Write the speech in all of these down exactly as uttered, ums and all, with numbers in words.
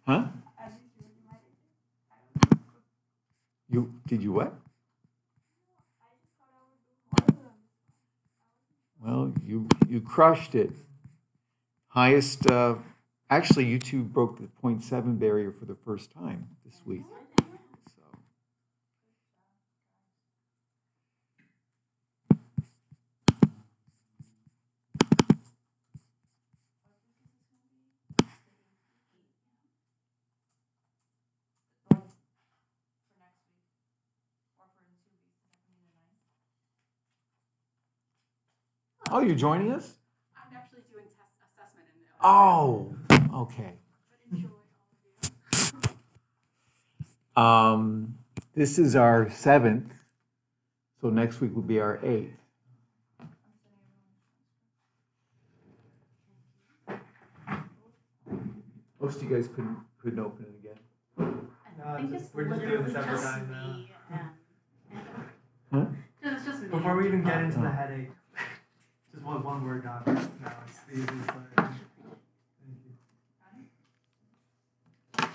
Huh? You did you what? Well, you you crushed it. Highest. Uh, actually, you two broke the point seven barrier for the first time this week. So oh, you're joining us? Oh, okay. Um, this is our seventh, so next week will be our eighth. Most of you guys couldn't couldn't open it again. I think it's we're just doing this every time now. Huh? It's just before we even get into the headache, just one one word doc. No, it's the easiest way. Thank you.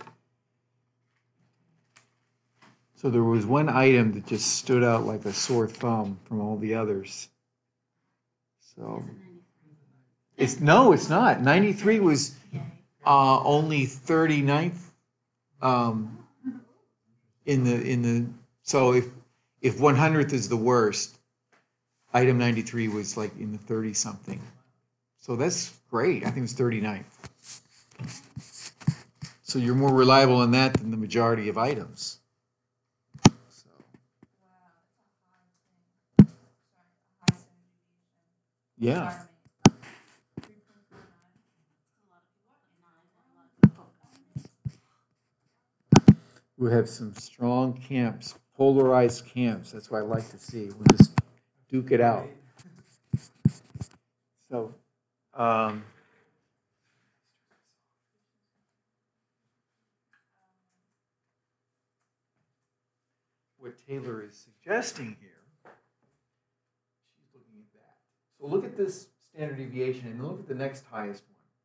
So there was one item that just stood out like a sore thumb from all the others. So it's no, it's not. ninety-three was uh, only thirty-ninth um, in the in the. So if if one hundredth is the worst, item ninety-three was like in the thirty something. So that's great. I think it's thirty-ninth. So you're more reliable in that than the majority of items. Yeah. We have some strong camps, polarized camps. That's what I like to see. We'll just duke it out. So, um, what Taylor is suggesting here, she's looking at that. So look at this standard deviation and look at the next highest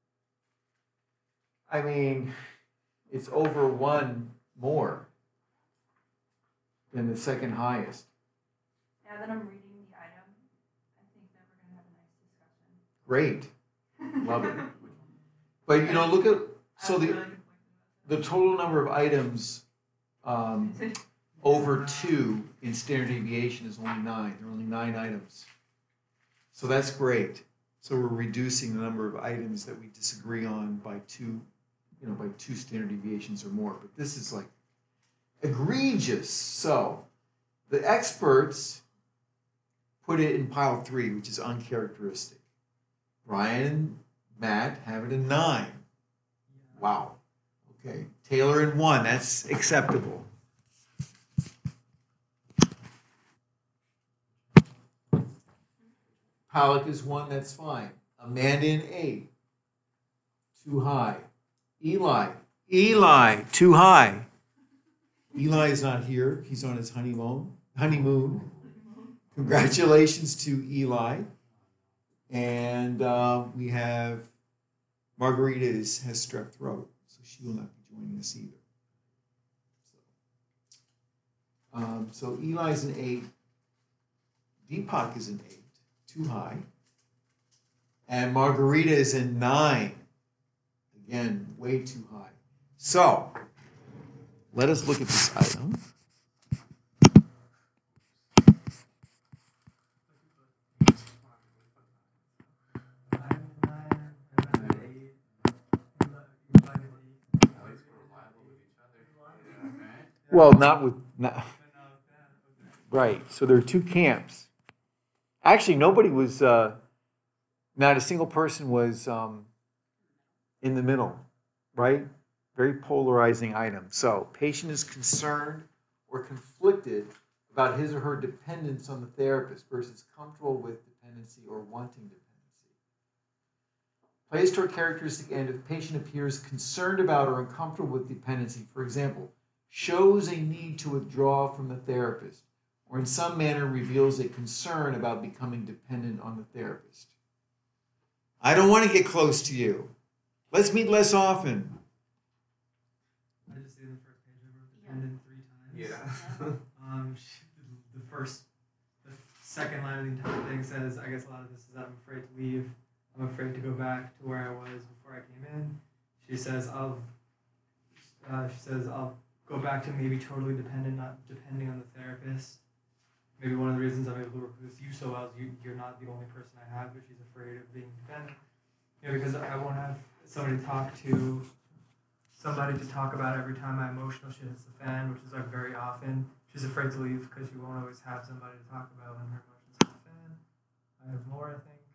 one. I mean, it's over one more than the second highest. Now that I'm reading the item, I think that we're going to have a nice discussion. Great. Love it. But, you know, look at, so the, the total number of items um, over two in standard deviation is only nine. There are only nine items. So that's great. So we're reducing the number of items that we disagree on by two, you know, by two standard deviations or more. But this is like egregious. So the experts put it in pile three, which is uncharacteristic. Brian and Matt have it in nine. Wow. Okay. Taylor in one. That's acceptable. Pollock is one. That's fine. Amanda in eight. Too high. Eli. Eli. Too high. Eli is not here. He's on his honeymoon. Honeymoon. Congratulations to Eli. And uh, we have Margarita is, has strep throat, so she will not be joining us either. So, um, so Eli's an eight. Deepak is an eight. Too high. And Margarita is in nine. Again, way too high. So, let us look at this item. Well, not with, not, right. So there are two camps. Actually, nobody was, uh, not a single person was um, in the middle, right? Very polarizing item. So, patient is concerned or conflicted about his or her dependence on the therapist versus comfortable with dependency or wanting dependency. Placed or characteristic end if patient appears concerned about or uncomfortable with dependency, for example, shows a need to withdraw from the therapist, or in some manner reveals a concern about becoming dependent on the therapist. I don't want to get close to you. Let's meet less often. Yeah. um, she, the first, the second line of the entire thing says, I guess a lot of this is that I'm afraid to leave. I'm afraid to go back to where I was before I came in. She says, I'll, uh, she says, I'll go back to maybe totally dependent, not depending on the therapist. Maybe one of the reasons I'm able to work with you so well is you, you're not the only person I have, but she's afraid of being dependent. You know, because I won't have somebody to talk to, somebody to talk about every time my emotional shit hits the fan, which is like very often. She's afraid to leave because she won't always have somebody to talk about when her emotions hit the fan. I have more, I think.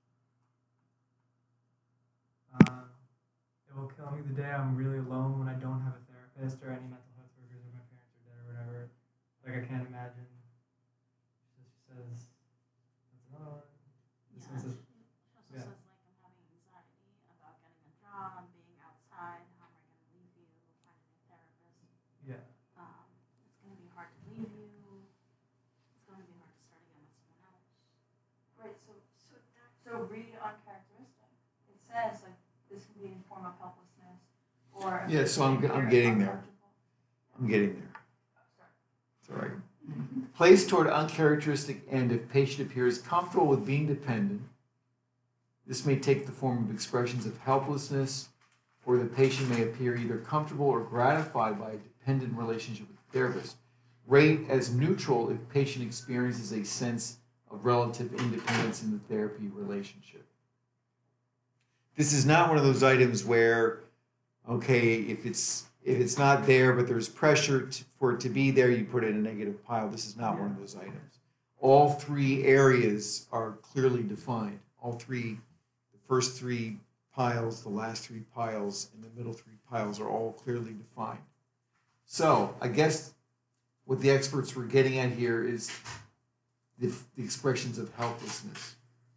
Um, it will kill me the day I'm really alone when I don't have a therapist or any mental health workers or my parents are dead or whatever. Like, I can't imagine. She says, that's another one. This Yeah, one says, she, she also yeah. says, like, I'm having anxiety about getting a job, being outside, how am I going to leave you, finding a therapist. Yeah. Um, it's going to be hard to leave you. It's going to be hard to start again with someone else. Right, so, so, that, so read on characteristic. It says, like, this can be in form of helplessness or. Yeah, so I'm, I'm getting there. I'm getting there. It's all right. Place toward uncharacteristic end if patient appears comfortable with being dependent. This may take the form of expressions of helplessness, or the patient may appear either comfortable or gratified by a dependent relationship with the therapist. Rate as neutral if patient experiences a sense of relative independence in the therapy relationship. This is not one of those items where, okay, if it's if it's not there but there's pressure to, for it to be there, you put it in a negative pile. This is not yeah. one of those items. All three areas are clearly defined. All three, the first three piles, the last three piles, and the middle three piles are all clearly defined. So I guess what the experts were getting at here is the, the expressions of helplessness.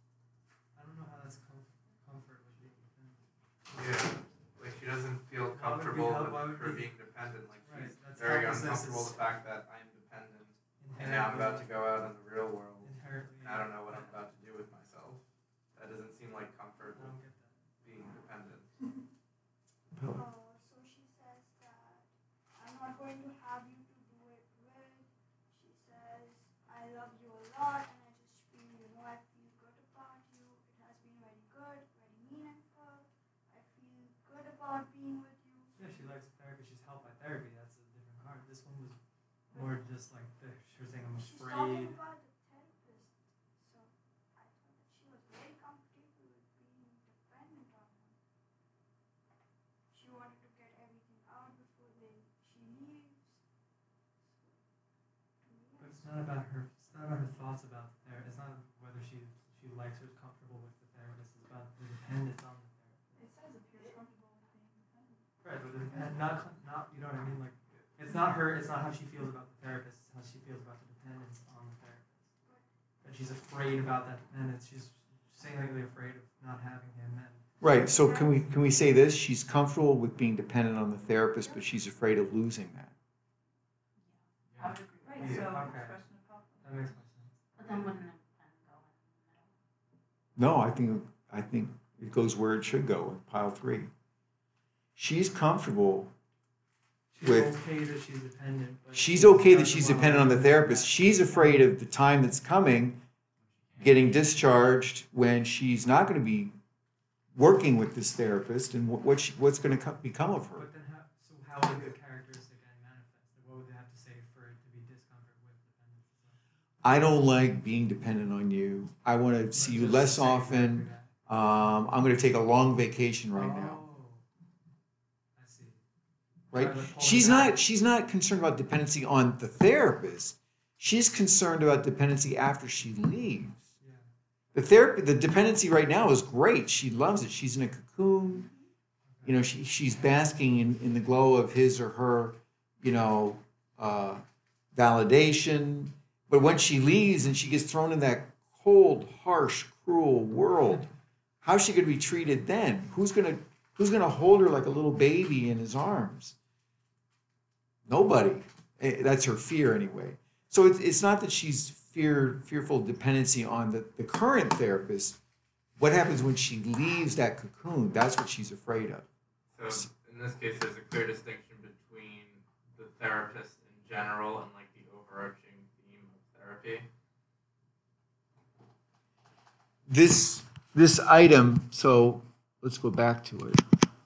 Yeah, like she doesn't feel comfortable with her being dependent. Like she's right, very uncomfortable with the fact that I'm dependent, and now I'm about to go out in the real world, and I don't know what I'm about to do with myself. That doesn't seem like comfort with being dependent. Oh, so she says that I'm not going to have you to do it with. She says I love you a lot, and I just feel, you know, I feel good about you. It has been very good, very meaningful. Good about being with you. Yeah, she likes therapy. She's helped by therapy. That's a different card. This one was more just like the, she was saying, I'm She's afraid. talking about the therapist. So I thought that she was very comfortable with being dependent on him. She wanted to get everything out before they, she leaves. But it's not about her. It's not about her thoughts about the therapist. It's not whether she she likes or is comfortable with the therapist. It's about the dependence on the therapist. It says appears comfortable with being dependent. Right, but the depend, not not you know what I mean. Like it's not her. It's not how she feels about the therapist. It's how she feels about the dependence on the therapist. And she's afraid about that dependence. She's singularly afraid of not having him. And right. So can we can we say this? She's comfortable with being dependent on the therapist, but she's afraid of losing that. Yeah. I would agree. Right. Yeah. So Okay. expression of confidence. That makes more sense. But then wouldn't it then go in the middle? No, I think I think it goes where it should go in pile three. She's comfortable. She's with, okay that she's dependent. But she's okay that she's dependent on the therapist. She's afraid of the time that's coming, getting discharged when she's not going to be working with this therapist, and what, what she, what's going to co- become of her. But then how, so how would the characteristic end manifest? What would they have to say for it to be discomfort with dependence? I don't like being dependent on you. I want to see you less often. Um, I'm going to take a long vacation right now. Right? She's not she's not concerned about dependency on the therapist. She's concerned about dependency after she leaves. Yeah. The therapy the dependency right now is great. She loves it. She's in a cocoon. You know, she she's basking in, in the glow of his or her, you know, uh, validation. But when she leaves and she gets thrown in that cold, harsh, cruel world, how's she gonna be treated then? Who's gonna who's gonna hold her like a little baby in his arms? Nobody. That's her fear anyway. So it's, it's not that she's fear, fearful dependency on the, the current therapist. What happens when she leaves that cocoon? That's what she's afraid of. So in this case, there's a clear distinction between the therapist in general this, this item, so let's go back to it.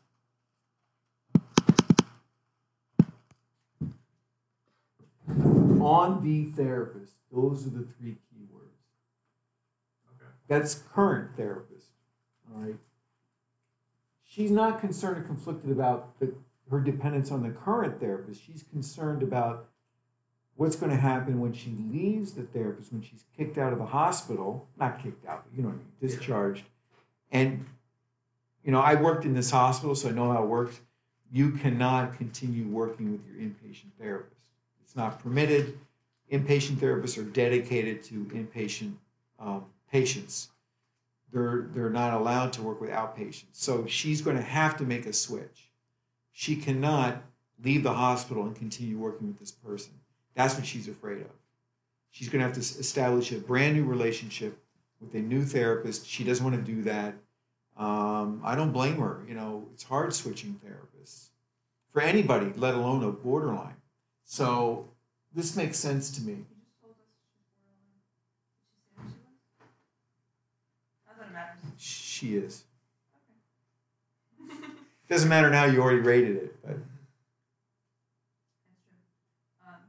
On the therapist, those are the three key words. Okay. That's current therapist, all right? She's not concerned or conflicted about the, her dependence on the current therapist. She's concerned about what's going to happen when she leaves the therapist, when she's kicked out of the hospital, not kicked out, but you know what I mean, discharged. And, you know, I worked in this hospital, so I know how it works. You cannot continue working with your inpatient therapist. It's not permitted. Inpatient therapists are dedicated to inpatient um, patients. They're, they're not allowed to work with outpatients. So she's going to have to make a switch. She cannot leave the hospital and continue working with this person. That's what she's afraid of. She's going to have to establish a brand new relationship with a new therapist. She doesn't want to do that. Um, I don't blame her. You know, it's hard switching therapists for anybody, let alone a borderline. So this makes sense to me. You just told us she's borderline. Did she say who she was? Not that it matters. She is. Okay. Doesn't matter now. You already rated it, but. That's true. Um,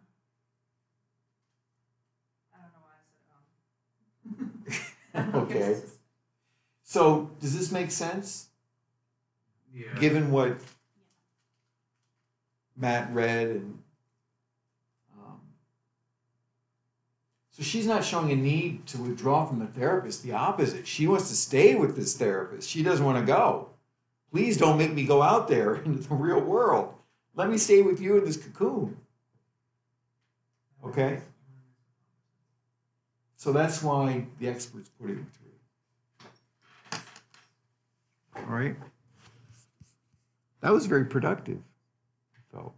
I don't know why I said um. Okay. So does this make sense? Yeah. Given what Matt read and um, so she's not showing a need to withdraw from the therapist. The opposite. She wants to stay with this therapist. She doesn't want to go. Please don't make me go out there into the real world. Let me stay with you in this cocoon. Okay? So that's why the experts put it in three. All right. That was very productive. I felt.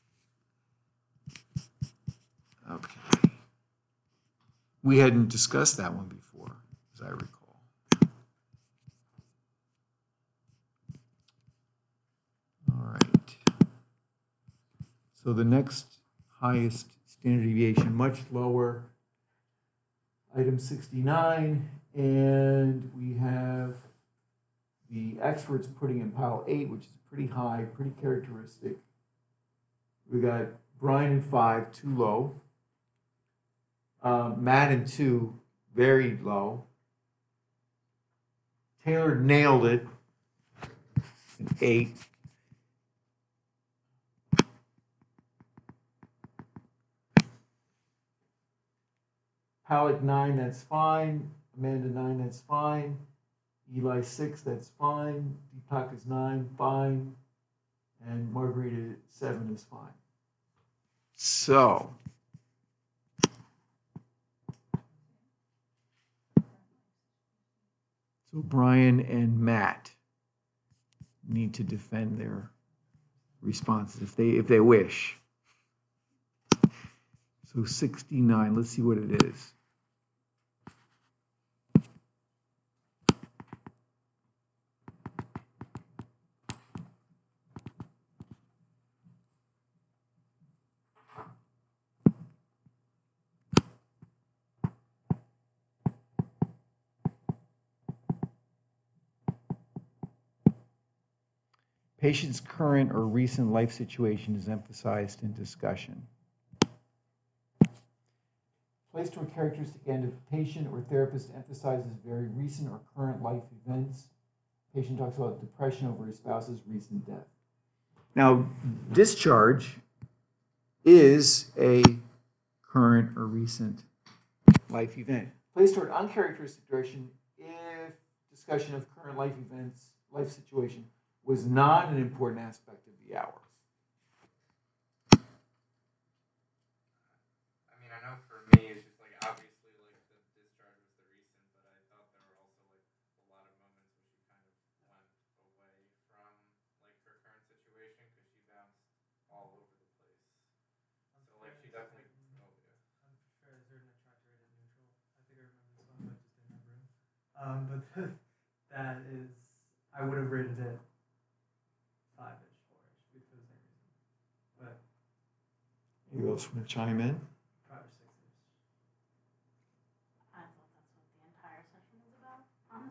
Okay. We hadn't discussed that one before, as I recall. All right. So the next highest standard deviation, much lower, item sixty-nine, and we have the experts putting in pile eight, which is pretty high, pretty characteristic. We got Brian in five, too low. Uh, Matt in two, very low. Taylor nailed it, an eight. Halleck nine, that's fine. Amanda nine, that's fine. Eli six, that's fine. Deepak is nine, fine. And Margarita seven is fine. So, so Brian and Matt need to defend their responses if they if they wish. So sixty-nine, let's see what it is. Patient's current or recent life situation is emphasized in discussion. Placed to a characteristic end of patient or therapist emphasizes very recent or current life events. Patient talks about depression over his spouse's recent death. Now, discharge is a current or recent life event. Placed toward uncharacteristic direction if discussion of current life events, life situation, was not an important aspect of the hour. I mean, I know for me, it's just like obviously like the discharge was the recent, but I thought there were also like a lot of moments where she kind of went away from like her current situation because she bounced all over the place. So like she definitely. Oh yeah. I'm fairly certain I tried to rate it neutral. I think I remember this one, but just didn't have room. Um, but that is, I would have rated it five-ish, four-ish, for the same reason. But You else want to chime in? five or six-ish. I thought that's what the entire session was about. Um,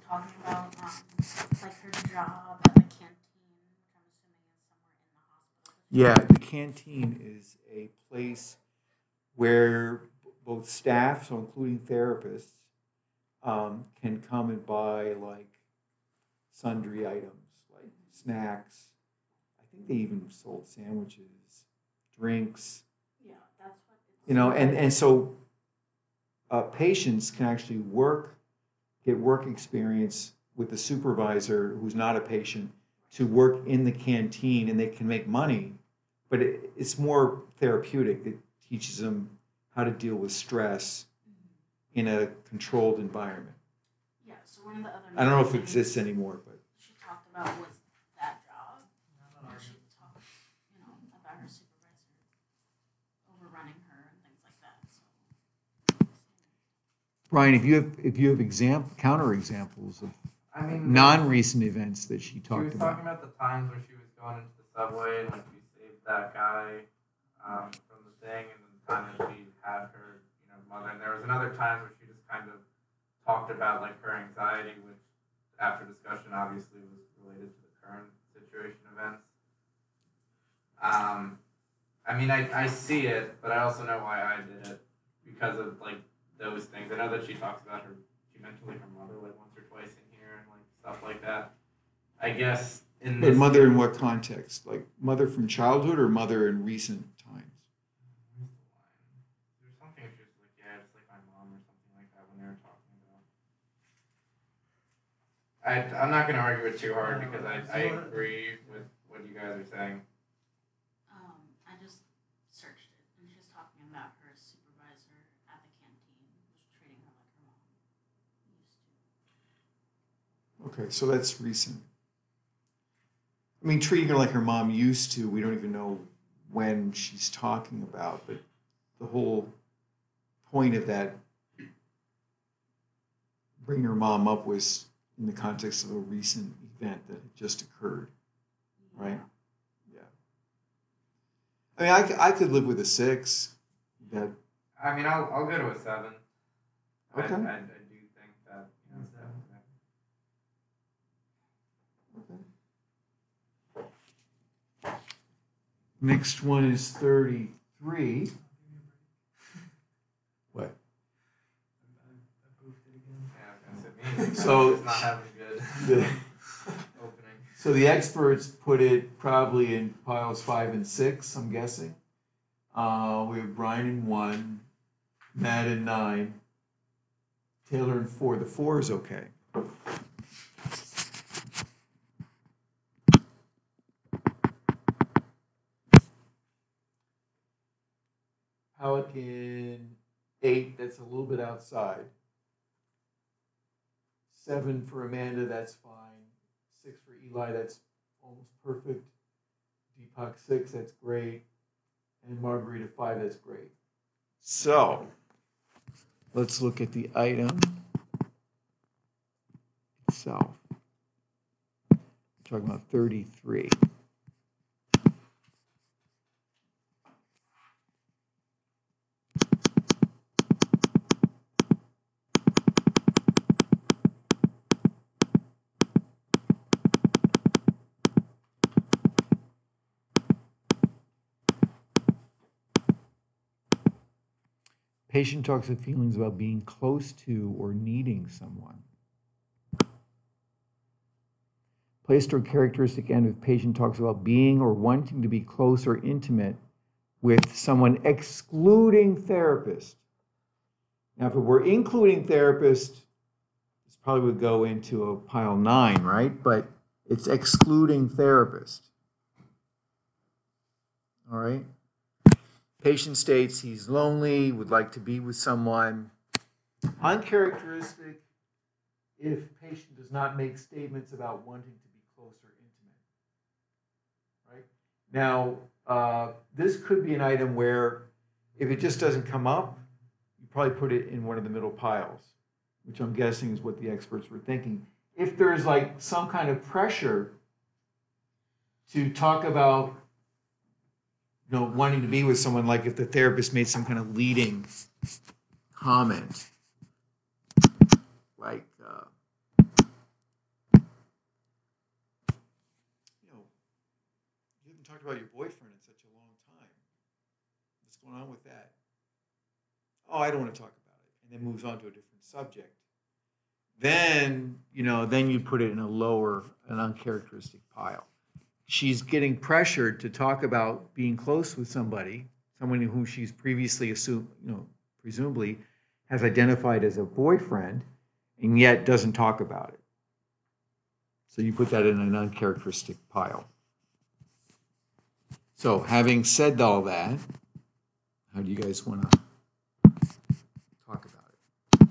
talking about um, like her job at the canteen, which I'm assuming is somewhere in the hospital. Yeah, the canteen is a place where both staff, so including therapists, um, can come and buy like sundry items, like snacks. I think they even sold sandwiches, drinks. Yeah, that's what it's. You know, and, and so uh, patients can actually work, get work experience with the supervisor who's not a patient to work in the canteen, and they can make money, but it, it's more therapeutic. It teaches them how to deal with stress in a controlled environment. Yeah, so one of the other. I don't know if it things exists anymore, but she talked about was that job. Where she talked, you know, about her supervisor overrunning her and things like that. So. Brian, if you have if you have example counter examples of I mean, non-recent events that she she talked was about. talking about the times where she was going into the subway and like she saved that guy um, from the thing, and the time that she had her, you know, mother. And there was another time where she just kind of talked about like her anxiety, which after discussion obviously was related to the current situation events. Um, I mean, I, I see it, but I also know why I did it because of like those things. I know that she talks about her, she mentioned like her mother like once or twice in here and like stuff like that. I guess in But this mother in what context? Like mother from childhood or mother in recent times? There's something if she was like, yeah, it's like my mom or something like that when they were talking about. I I'm not gonna argue it too hard because I, I agree with what you guys are saying. Um, I just searched it, and she's talking about her supervisor at the canteen was treating her like her mom used to. Okay, so that's recent. I mean, treating her like her mom used to, we don't even know when she's talking about, but the whole point of that bring her mom up was in the context of a recent event that had just occurred, right? Yeah. I mean, I, c- I could live with a six. That I mean, I'll I'll go to a seven. Okay. I, I, I do think that you know. Seven. okay. Next one is thirty-three. What? I boofed it again. Yeah, I was gonna say me. So- it's not having good The, opening. so the experts put it probably in piles five and six, I'm guessing. Uh, we have Brian in one, Matt in nine, Taylor in four. The four is okay. Halleck in eight, that's a little bit outside. Seven for Amanda, that's fine. Six for Eli, that's almost perfect. Deepak six, that's great. And Margarita five, that's great. So, let's look at the item itself. We're talking about thirty-three. Patient talks of feelings about being close to or needing someone. Placed or characteristic end of patient talks about being or wanting to be close or intimate with someone excluding therapist. Now, if it were including therapist, this probably would go into a pile nine, right? But it's excluding therapist. All right? Patient states he's lonely, would like to be with someone. Uncharacteristic if patient does not make statements about wanting to be close or intimate. Right? Now, uh, this could be an item where if it just doesn't come up, you probably put it in one of the middle piles, which I'm guessing is what the experts were thinking. If there's like some kind of pressure to talk about you know, wanting to be with someone, like if the therapist made some kind of leading comment, like, uh, about your boyfriend in such a long time. What's going on with that? Oh, I don't want to talk about it. And then moves on to a different subject. Then, you know, then you put it in a lower, an uncharacteristic pile. She's getting pressured to talk about being close with somebody, someone whom she's previously assumed, you know, presumably has identified as a boyfriend, and yet doesn't talk about it. So you put that in an uncharacteristic pile. So having said all that, how do you guys want to talk about it?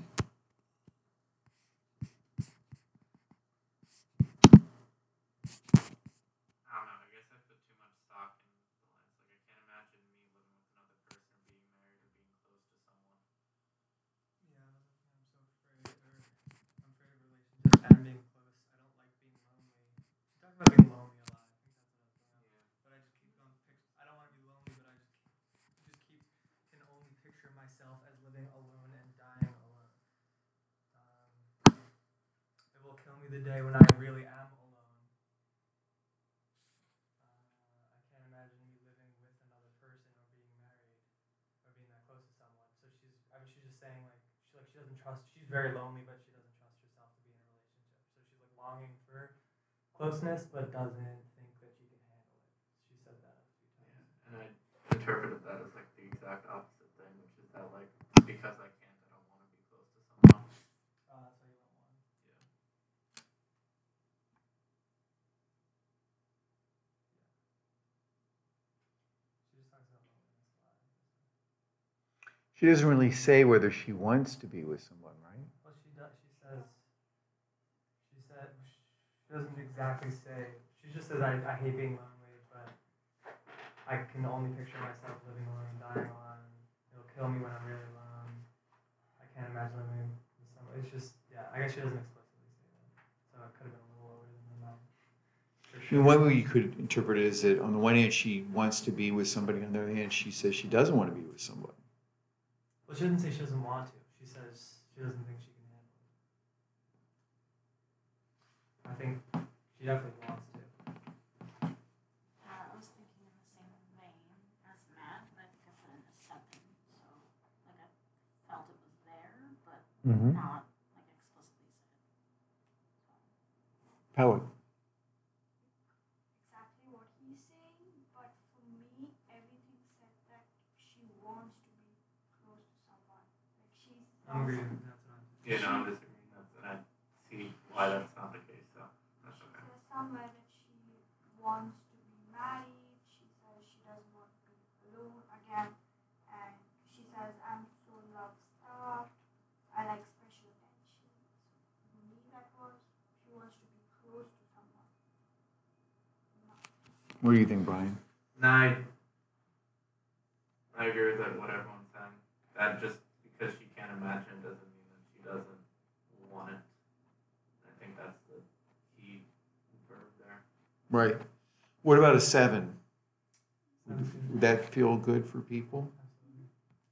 I don't know. I guess I put too much stock in the lens. Like, I can't imagine me living with another person or being married or being close to someone. Yeah, I'm so afraid, or I'm afraid of relationships and being close. I don't like being lonely. She talks about being lonely a lot. I think that's what I was going. But I just keep going. I don't want to be lonely, but I just keep, just keep can only picture myself as living alone and dying alone. Um, it will kill me the day when I really am alone. Uh, I can't imagine me living with another person or being married or being that close to someone. So she's, I mean, she's just saying like she like she doesn't trust. She's very lonely, but she doesn't trust herself to be in a relationship. So she's like longing for closeness, but doesn't think that she can handle it. She said that a few times. Yeah, and I interpreted that as like the exact opposite thing, which is that like because I can't, I don't want to be close to someone. Oh, that's why you went one. Yeah. She just talks about loneliness a lot. She doesn't really say whether she wants to be with someone, right? Well, she does. She says. She said. She doesn't exactly say. She just says, "I, I hate being lonely, but I can only picture myself living alone, dying alone. It'll kill me when I'm really alone. I can't imagine living with someone." It's just, yeah. I guess she doesn't explicitly say that, so it could have been a little lower than that. For I sure. mean, one way you could interpret it is that on the one hand, she wants to be with somebody, on the other hand, she says she doesn't want to be with somebody. Well, she doesn't say she doesn't want to. She says she doesn't think she can handle it. I think she definitely wants to. Uh, I was thinking in the same vein as Matt, but I think I put in a seven. So, like, I felt it was there, but Mm-hmm. not, like, explicitly said. Pellet. Exactly what he's saying, but for me, everything said that she wants to be close to someone. Like she's. I'm agreeing. That's what I'm. Yeah, no, I'm disagreeing. That's, and I see why that's not the case, so that's She okay. says somewhere that she wants to be married. She says she doesn't want to be alone again, and she says I'm so love starved. I like special attention. So for me, that was she wants to be close to someone. No. What do you think, Brian? No, I, I agree with that, what everyone's saying. That just because she can't imagine doesn't mean that she doesn't want it. I think that's the key verb there. Right. What about a seven? Sounds good. Would that feel good for people? Absolutely.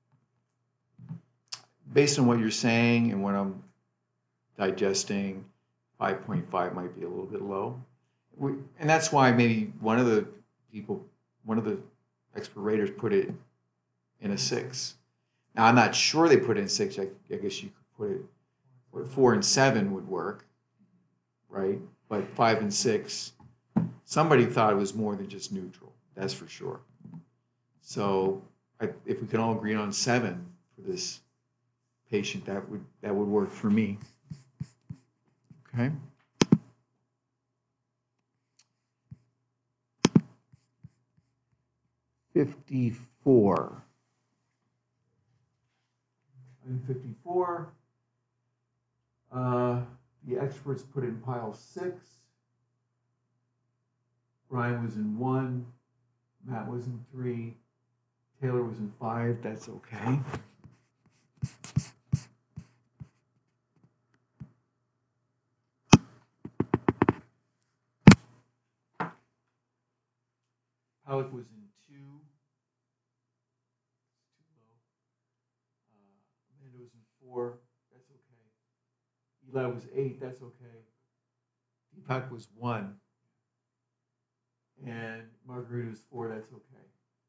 Based on what you're saying and what I'm digesting, five point five might be a little bit low. We, and that's why maybe one of the people, one of the expert raters put it in a six. Now, I'm not sure they put it in six. I, I guess you could put it, or four and seven would work, right? But five and six, somebody thought it was more than just neutral. That's for sure. So I, if we can all agree on seven for this patient, that would that would work for me. Okay. fifty-four. In fifty-four, uh, the experts put in pile six. Brian was in one. Matt was in three. Taylor was in five. That's okay. Alec was in two. Too low. Uh, Amanda was in four. That's okay. Eli was eight. That's okay. Deepak was one. and Margarita was four, that's okay.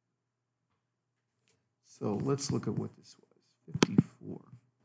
So let's look at what this was, fifty-four.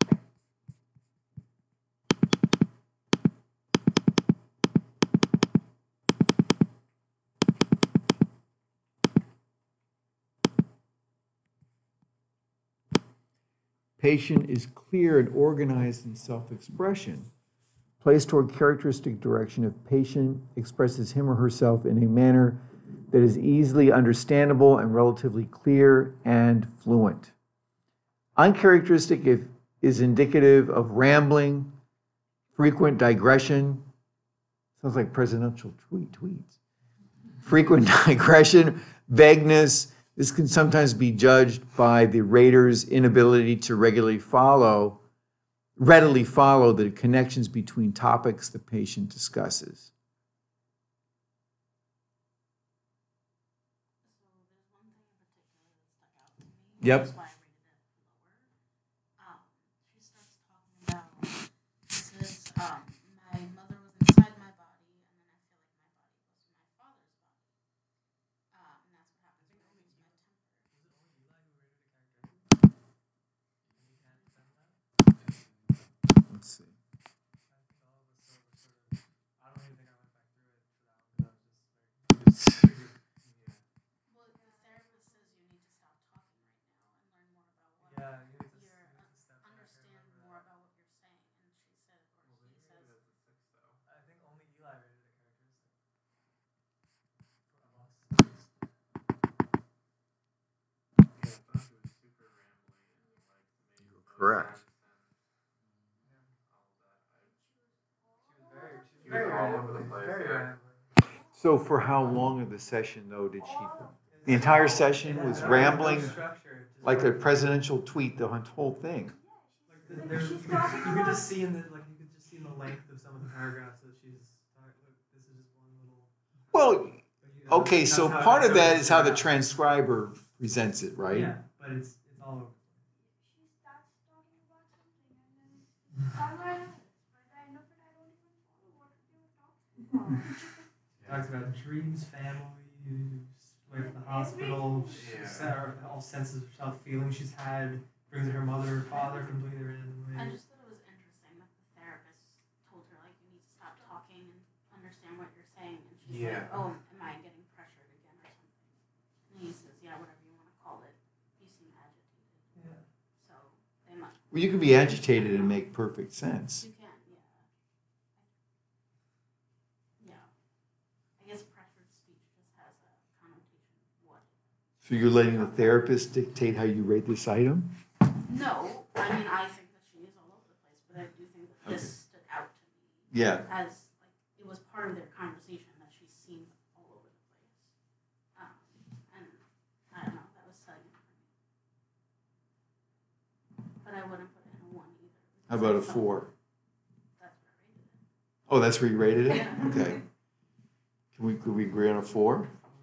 Patient is clear and organized in self-expression. Plays toward characteristic direction if patient expresses him or herself in a manner that is easily understandable and relatively clear and fluent. Uncharacteristic if is indicative of rambling, frequent digression. Sounds like presidential tweet tweets. Frequent digression, vagueness. This can sometimes be judged by the rater's inability to regularly follow, readily follow the connections between topics the patient discusses. Yep. That's why I rated it lower. Um, she starts talking about, says, um, my mother was inside my body, and then I feel like my body was my father's body. Um, and that's what happens when I lose my temper. Let's see. I don't even think I went back through it for that one because I was just very. Well, the therapist says you need to stop talking right now and learn more about what Yeah, you need to, you're, you need to step back. I understand remember more that. about what you're saying. And she said, or Well, he maybe says, that's a six though. I think only Eli rated a characteristic. Of us. Yeah, I thought she was super rambling and like made You're no correct. sense and all of that. I, She was very, she was She was very all over the rambling, place, very yeah. rambling. So for how long of the session, though, did she, the entire session It was had no- rambling no structure, just like a presidential tweet the whole thing? Like the, there, you, could, you could just see in the like you could just see in the length of some of the paragraphs that she's talking. Look, this is just one little. Well, Like, you know, okay, that's so how- part that's of that it is how the started out. transcriber presents it, right? Yeah, but it's it's all over. She starts talking about something and then somewhere else. By the end of it, I don't even follow what they were talking about. Talks about dreams, family, away from the hospital, Yeah. se- all senses of self feeling she's had. Brings in her mother, her father completely randomly. I just thought it was interesting that the therapist told her, like, you need to stop talking and understand what you're saying. And she's Yeah. like, oh, am I getting pressured again or something? And he says, yeah, whatever you want to call it. You seem agitated. Yeah. So they must. Well, you can be agitated and make perfect sense. You can, yeah. Yeah. I guess pressured speech just has a connotation of what. So you're letting the therapist dictate how you rate this item? No, I mean, I think that she is all over the place, but I do think that this Okay. stood out to me Yeah. as, like, it was part of their conversation that she seemed all over the place. Um, and I don't know, that was salient for me. But I wouldn't put it in a one either. How because about a I felt four? That's where I rated it. Oh, that's where you rated it? Yeah. Okay. Can we, could we agree on a four?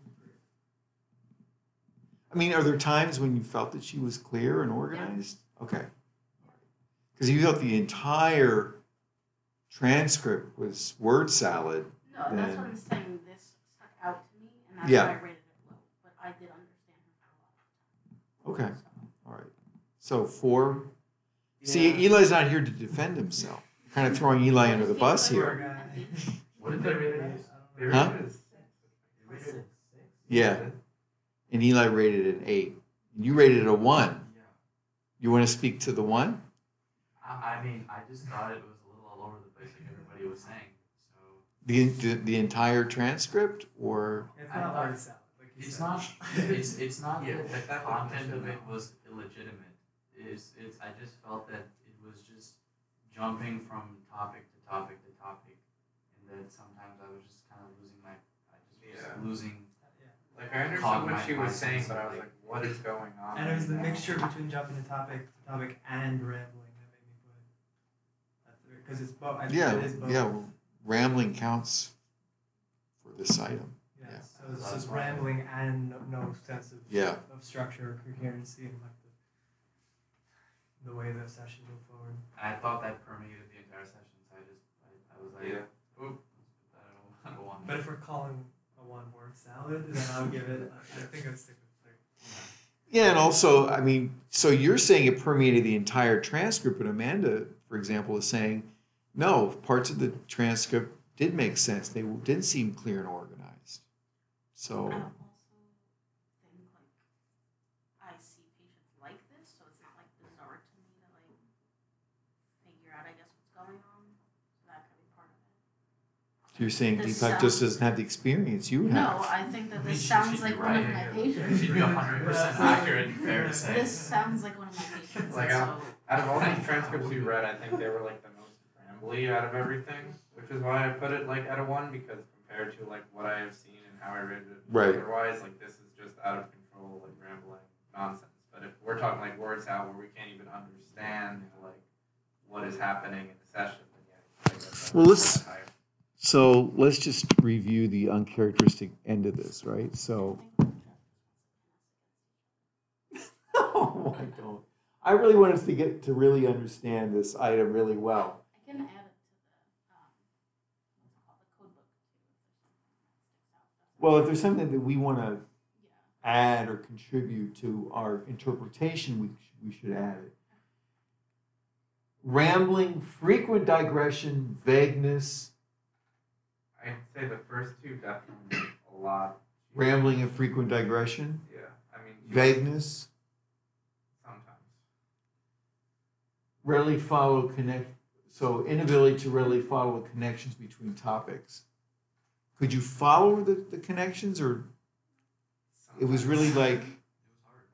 I mean, are there times when you felt that she was clear and organized? Okay. Because you thought the entire transcript was word salad. No, that's Then- what I'm saying. This stuck out to me, and that's Yeah. why I rated it low. But I did understand her for a lot of the Okay, time. So. all right. So four. See, Yeah. Eli's not here to defend himself. Kind of throwing Eli under the bus Poor here. guy. What did they rate it as? They Huh? rated it as six. They rated it six. Yeah. And Eli rated it an eight. You rated it a one. Yeah. You want to speak to the one? I, I mean, I just thought it was a little all over the place, like everybody was saying. So The, the, the entire transcript or? It's I not thought- word salad. Like you it's said. not. It's it's not Yeah, that the that- that content definition, of it no. was illegitimate. It's it's. I just felt that it was just jumping from topic to topic to topic, and that sometimes I was just kind of losing my. I just was Yeah. losing. Yeah. Like I understood Caught what my- she my was saying, sense but of, I was like- like, what is going on? And it was the right now? mixture between jumping to topic to topic and rambling that made me put that through. Because it's both. I think Yeah, it is both. yeah, rambling counts for this item. Yeah, Yeah. so it's That's just why- rambling and no, no sense of, Yeah. of structure or coherency and like the, the way the session moved forward. And I thought that permeated the entire session, so I just I, I was like, Yeah. oop, let's put that at a, at a one. But if we're calling a one worse salad, then I'll give it. I think I'd stick with three. Yeah, and also, I mean, so you're saying it permeated the entire transcript, but Amanda, for example, is saying, no, parts of the transcript did make sense. They didn't seem clear and organized. So. I also think like I see patients like this, so it's not like bizarre to me to like figure out, I guess, what's going on. So that could be part of it. So you're saying This Deepak just sounds- doesn't have the experience you have? No, I think that I mean, this she- sounds she'd be like one of right. my patients. She'd be one hundred percent accurate, fair to say. This sounds like one of my patients. Like, so I'm- Out of all these transcripts we read, I think they were like the most rambly out of everything, which is why I put it like at a one, because compared to like what I have seen and how I read it Right. otherwise, like this is just out of control, like rambling nonsense. But if we're talking like words out where we can't even understand like what is happening in the session, then yeah. Like, that's Well, let's- higher. So let's just review the uncharacteristic end of this, right? So. Oh, I don't. I really want us to get to really understand this item really well. I can add it to the um, what's it called, the code book too. If there's something that sticks out. That's Well, if there's something that we want to yeah. add or contribute to our interpretation, we, sh- we should add it. Rambling, frequent digression, vagueness, I'd say the first two definitely a lot. rambling and frequent digression, Yeah, I mean vagueness, sometimes. rarely follow connect, so inability to readily follow connections between topics. Could you follow the, the connections, or it was really like, It was hard.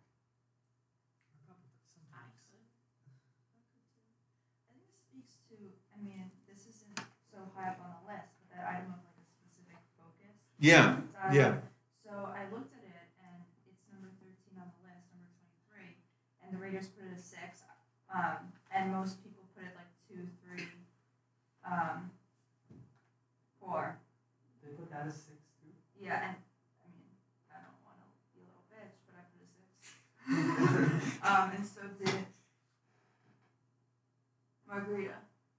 I think this speaks to, I mean, this isn't so high up on the list, but that item of like a specific focus. yeah, dialogue. yeah. So I looked at it and it's number thirteen on the list, number twenty-three, and the raters put it as six. Um, and most people put it like two, three, um, four. They put that as six too. Yeah, and I mean, I don't want to be a little bitch, but I put a six. um, and so did Margarita.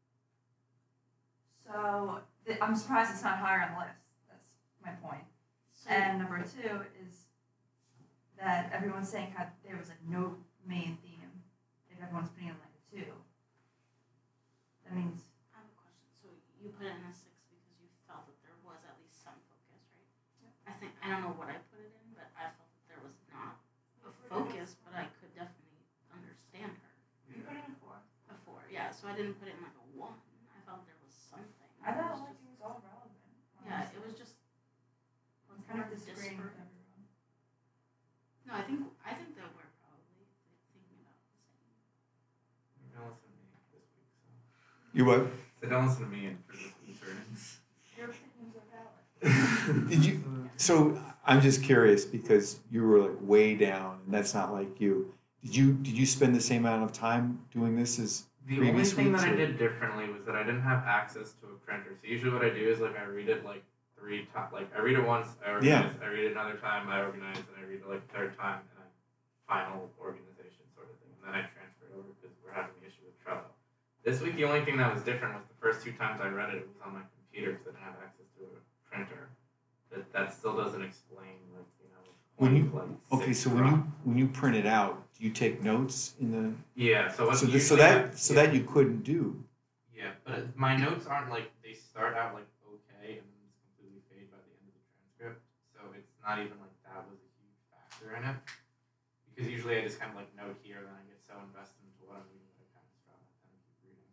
So th- I'm surprised it's not higher on the list. That's my point. So, And number two is that everyone's saying how there was like no main theme. If everyone's putting in like a two, that means I have a question. So you put it in a six because you felt that there was at least some focus, right? I think I don't know what I put it in, but I felt that there was not a focus, but I could definitely understand her. you put in a four. A four, yeah. So I didn't put it in like a one. I felt there was something. I It thought was like just- it was all relevant. Yeah, it was just. I'm kind of disagreeing with disparate. everyone. No, I think I think that we're probably thinking about the same. Don't listen to me this week. So, You what? so don't listen to me and for this week's earnings. Your opinions are valid. Did you? So I'm just curious because you were like way down, and that's not like you. Did you? Did you spend the same amount of time doing this as The only previous thing weeks? that I or- did differently was that I didn't have access to a printer. So usually what I do is like I read it like three times. Like I read it once, I organize. I read it another time, I organize, and I read it like a third time, and I final organization sort of thing. And then I transfer it over because we're having the issue with Trello. This week the only thing that was different was the first two times I read it, it was on my computer because I didn't have access to a printer. That that still doesn't explain like you know. When you- like, Okay, six so when you drop. when you print it out, do you take notes in the? Yeah, so what So, this, so usually that hap- so yeah. that you couldn't do. Yeah, but it- my notes aren't like they start out like okay and then just completely fade by the end of the transcript. So it's not even like that was a huge factor in it. Because usually I just kind of like note here, then I get so invested into what I'm reading that I kind of stop and kind of keep reading.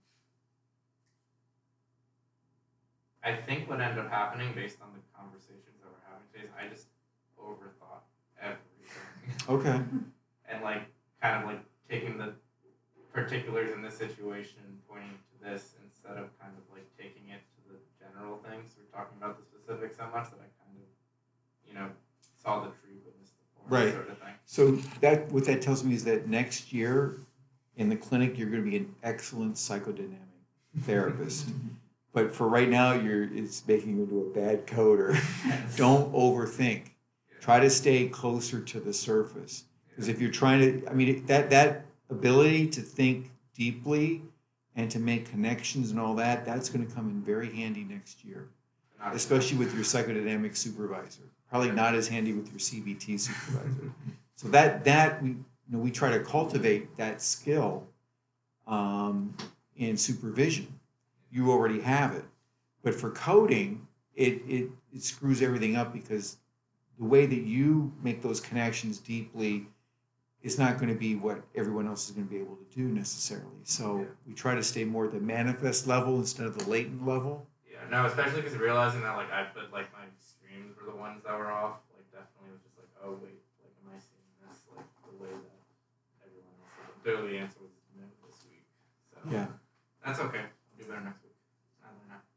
I think what ended up happening based on the conversations that we're having today is I just overthought everything. Okay. And like kind of like taking the particulars in this situation and pointing to this instead of kind of like taking it to the general things. We're talking about the specifics so much that I kind of, you know, saw the tree but missed the forest Right. sort of thing. So that what that tells me is that next year in the clinic you're going to be an excellent psychodynamic therapist. But for right now, you're it's making you into a bad coder. Don't overthink. Try to stay closer to the surface. Because if you're trying to, I mean, that that ability to think deeply and to make connections and all that, that's going to come in very handy next year, Not- especially with your psychodynamic supervisor. probably not as handy with your C B T supervisor. So that that we you know we try to cultivate that skill um, in supervision. You already have it, but for coding, it it it screws everything up because the way that you make those connections deeply is not going to be what everyone else is going to be able to do necessarily. So Yeah. we try to stay more at the manifest level instead of the latent level. Yeah, no, especially because realizing that like I put like my streams were the ones that were off, like definitely was just like, oh wait, like am I seeing this like the way that everyone else is? Clearly the answer was no this week. So Yeah. that's okay. I'll do better next week. I don't know.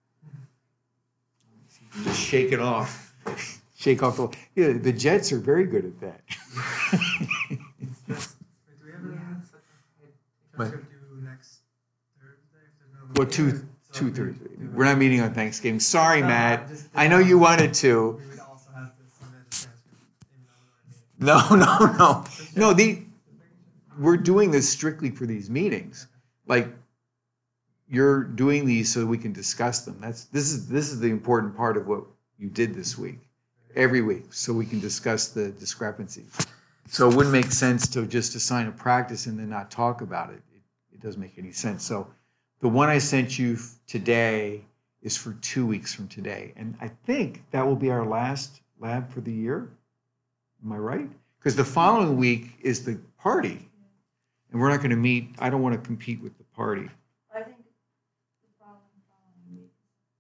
Just shake it off. Shake off the. Yeah, the Jets are very good at that. Just, wait, do we have Yeah, a it's such a- transcript due next Thursday? If there's no Well, meeting, two so two we Thursday. do it- We're not meeting on Thanksgiving. Sorry, No, Matt. just- I know you wanted to. We would also have to submit a transcript, even though we don't need it. No, no, no. Just No, check. the Just making sure. we're doing this strictly for these meetings. Like you're doing these so we can discuss them. That's this is this is the important part of what you did this week, every week, so we can discuss the discrepancies. So it wouldn't make sense to just assign a practice and then not talk about it. It, it doesn't make any sense. So the one I sent you today is for two weeks from today, and I think that will be our last lab for the year. Am I right? Because the following week is the party, and we're not going to meet. I don't want to compete with the party. I think the following, following week.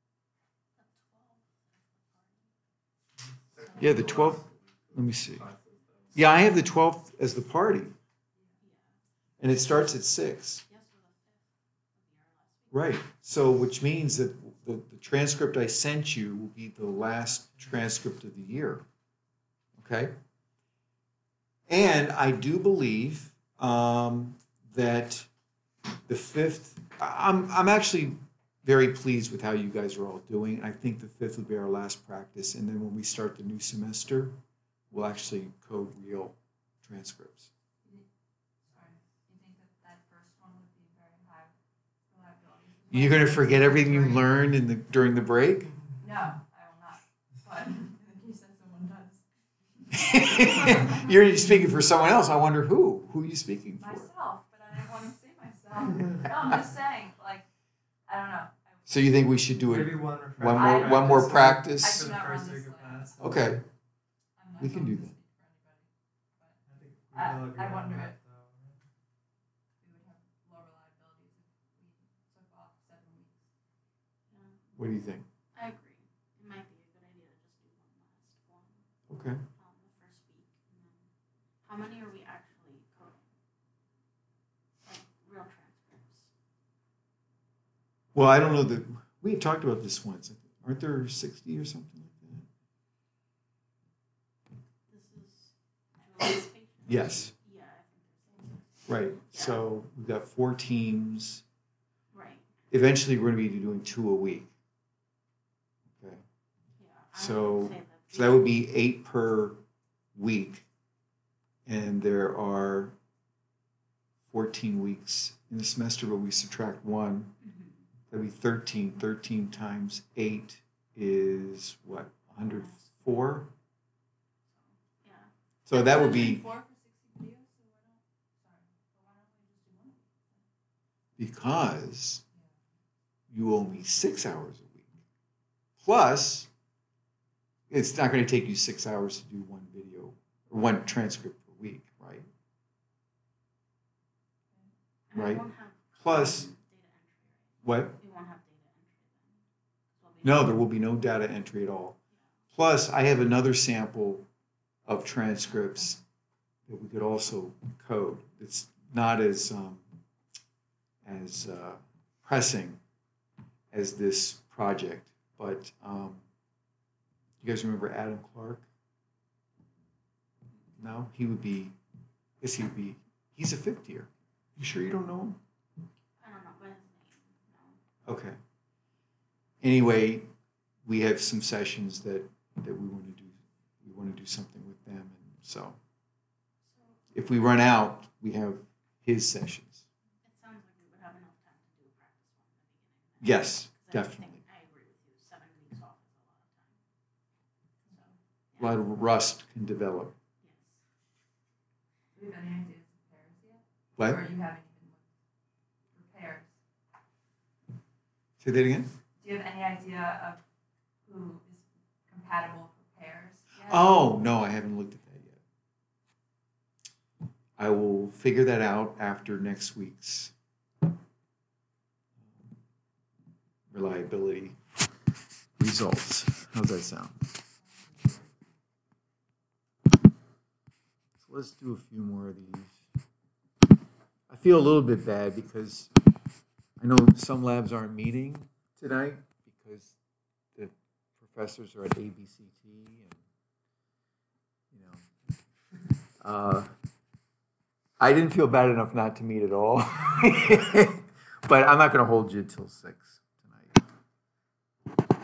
Yeah, the twelfth. Let me see. Yeah, I have the twelfth as the party, and it starts at six. Yes, for the fifth would be our last week. Right. So, which means that the, the transcript I sent you will be the last transcript of the year. Okay. And I do believe um, that the fifth. I'm I'm actually very pleased with how you guys are all doing. I think the fifth will be our last practice, and then when we start the new semester, we'll actually code real transcripts. Sorry, you think that that first one would be very high reliability? You're gonna forget everything you learned in the during the break. No, I will not, but in the case that someone does. You're speaking for someone else. I wonder who. Who are you speaking for? Myself, but I didn't want to say myself. No, I'm just saying, like, I don't know. So you think we should do it? Maybe one refresher One more, I- one more I practice. for do the not first run week this of class. Okay. I'm not We can going do to that. speak for anybody, but I think we I- will agree I on wonder that, it. though. we would have low reliability if we took off seven weeks. Yeah, What do you think? I agree. It might be a good idea to just do one last one Okay. um, the first week. And then how many are we actually coding? Like real transcripts. Well, I don't know that we had talked about this once. Aren't there sixty or something like that? This is Julie's patient. Yes. Yeah, I think there's Right. So we've got four teams. right. Eventually, we're going to be doing two a week. Okay. Yeah. I So- would say that So that would be eight per week, and there are fourteen weeks in the semester, but we subtract one. Mhm. That'd be thirteen. thirteen times eight is what? one hundred four? Yeah. So that would be Four for sixty videos, so why don't, sorry, but why don't we just do one? because you owe me six hours a week. Plus, it's not going to take you six hours to do one video or one transcript per week, right? And we Right. won't have, Plus- um, data entry, right? What? We won't have data entry then. 'Cause we'll be- No, there will be no data entry at all. Plus, I have another sample of transcripts that we could also code. It's not as um, as uh, pressing as this project, but um, you guys remember Adam Clark? No, he would be. Yes, he would be. He's a fifth year. You sure you don't know him? I don't know by his name. No. Okay. Anyway, we have some sessions that, that we want to do. We want to do something with them, and so So if we run out, we have his sessions. it sounds like we would have enough time to do a practice one in the beginning. Yes, 'Cause I definitely. think I agree with you. Seven weeks off is a lot of time. So, a lot of rust can develop. Yes. Do you have any ideas of pairs yet? What? Or you haven't even looked for pairs? Say that again? Do you have any idea of who is compatible for pairs yet? Oh, no, I haven't looked at that yet. I will figure that out after next week's reliability results. How's that sound? So let's do a few more of these. I feel a little bit bad because I know some labs aren't meeting tonight because the professors are at A B C T and, you know, uh, I didn't feel bad enough not to meet at all. But I'm not going to hold you till six tonight.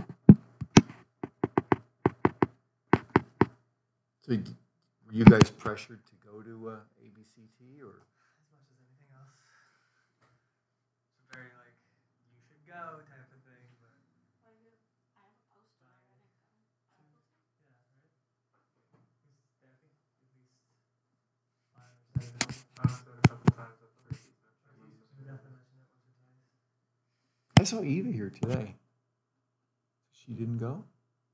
So were you guys pressured to go to uh, A B C T or? As much as anything else. It's a very like you should go type of thing, but I have a poster already. yeah, right. I think at least five or seven. I've said a couple times at the retreat. We definitely mentioned it once or twice. I saw Eva here today. She didn't go?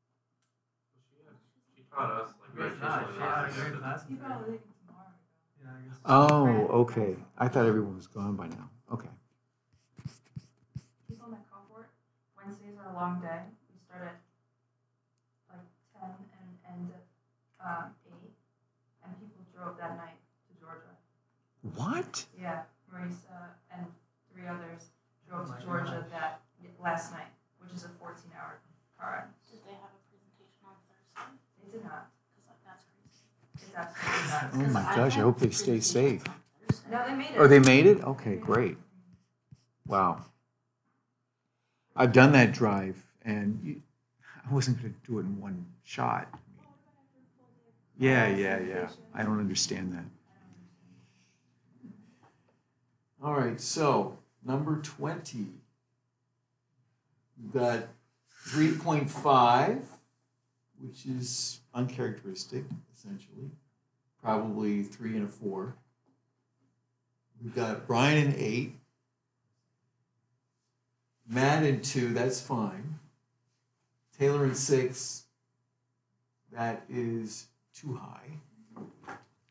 She taught us like Yeah, registration. she had a great class. You probably leaving tomorrow. Yeah, I guess. Oh, okay. I thought everyone was gone by now. Okay. People in my cohort, Wednesdays are a long day. We start at like ten and end at um, eight. And people drove that night to Georgia. What? Yeah, Marisa and three others drove Oh my to Georgia gosh. that last night, which is a fourteen hour car ride. Did they have a presentation on Thursday? They did not. Because like that's crazy. It's absolutely nuts. Oh my gosh, I hope they stay safe. No, they made it. Oh, they made it? Okay, great. Wow. I've done that drive, and you, I wasn't going to do it in one shot. Yeah, yeah, yeah. I don't understand that. All right, so number twenty. We've got three point five, which is uncharacteristic, essentially. Probably three and a four. We've got Brian in eight. Matt in two, that's fine. Taylor in six, that is too high.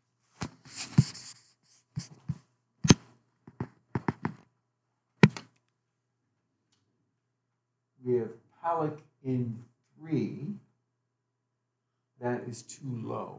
We have Pollock in three, that is too low.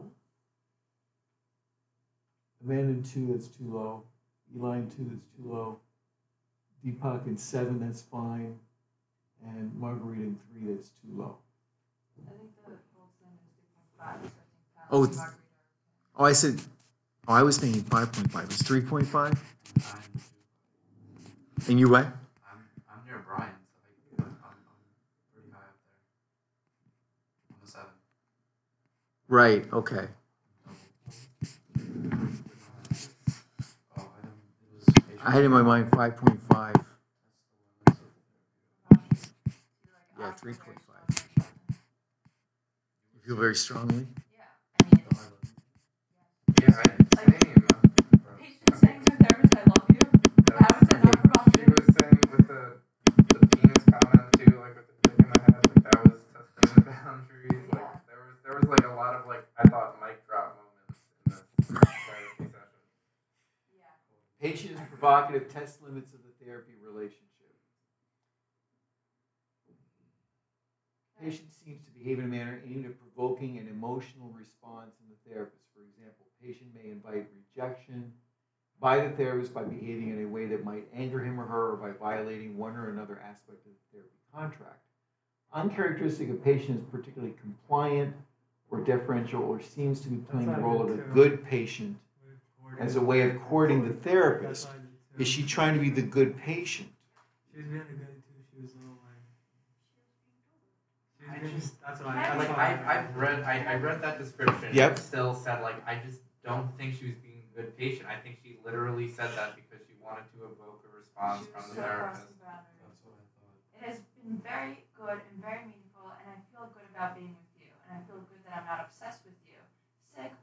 Amanda in two, that's too low. Eli in two, that's too low. Deepak in seven, that's fine. And Marguerite in three, that's too low. I think the gold standard is three point five. So I think Pat Oh, and it's- Marguerite Oh, I said, oh, I was thinking five point five. It's three point five? I'm, And you what? I'm, I'm near Brian, so I, I'm, I'm pretty high up there. I'm a seven. Right, okay. Oh, I didn't, it was patient. I had in my mind five point five. Yeah, three point five. You feel very strongly? Yeah. I mean, it's, Yeah, I, same. patient saying to a therapist, I love you. How is that not She provocative? was saying with the the penis comment too, like with the dick in the head, like that was testing the boundaries. Like Yeah. there was there was like a lot of like I thought mic drop moments in this therapy session. Yeah. Patient is provocative, test limits of the therapy relationship. Patient seems to behave in a manner aimed at provoking an emotional response in the therapist. For example, patient may invite rejection by the therapist by behaving in a way that might anger him or her, or by violating one or another aspect of the therapy contract. Uncharacteristic of patient is particularly compliant or deferential, or seems to be playing the That's role not of a good, too. good patient as a way of courting the That's therapist. why I did too. Is she trying to be the good patient? She was being a goody too. She was a little like. She was I being, just- that's what I. I, That's like what I I've read I, I read that description. Yep. And it still said like I just don't think she was being a good patient. I think she literally said that because she wanted to evoke a response She from was the so across therapist. the boundary. That's what I thought. It has been very good and very meaningful, and I feel good about being with you, and I feel good that I'm not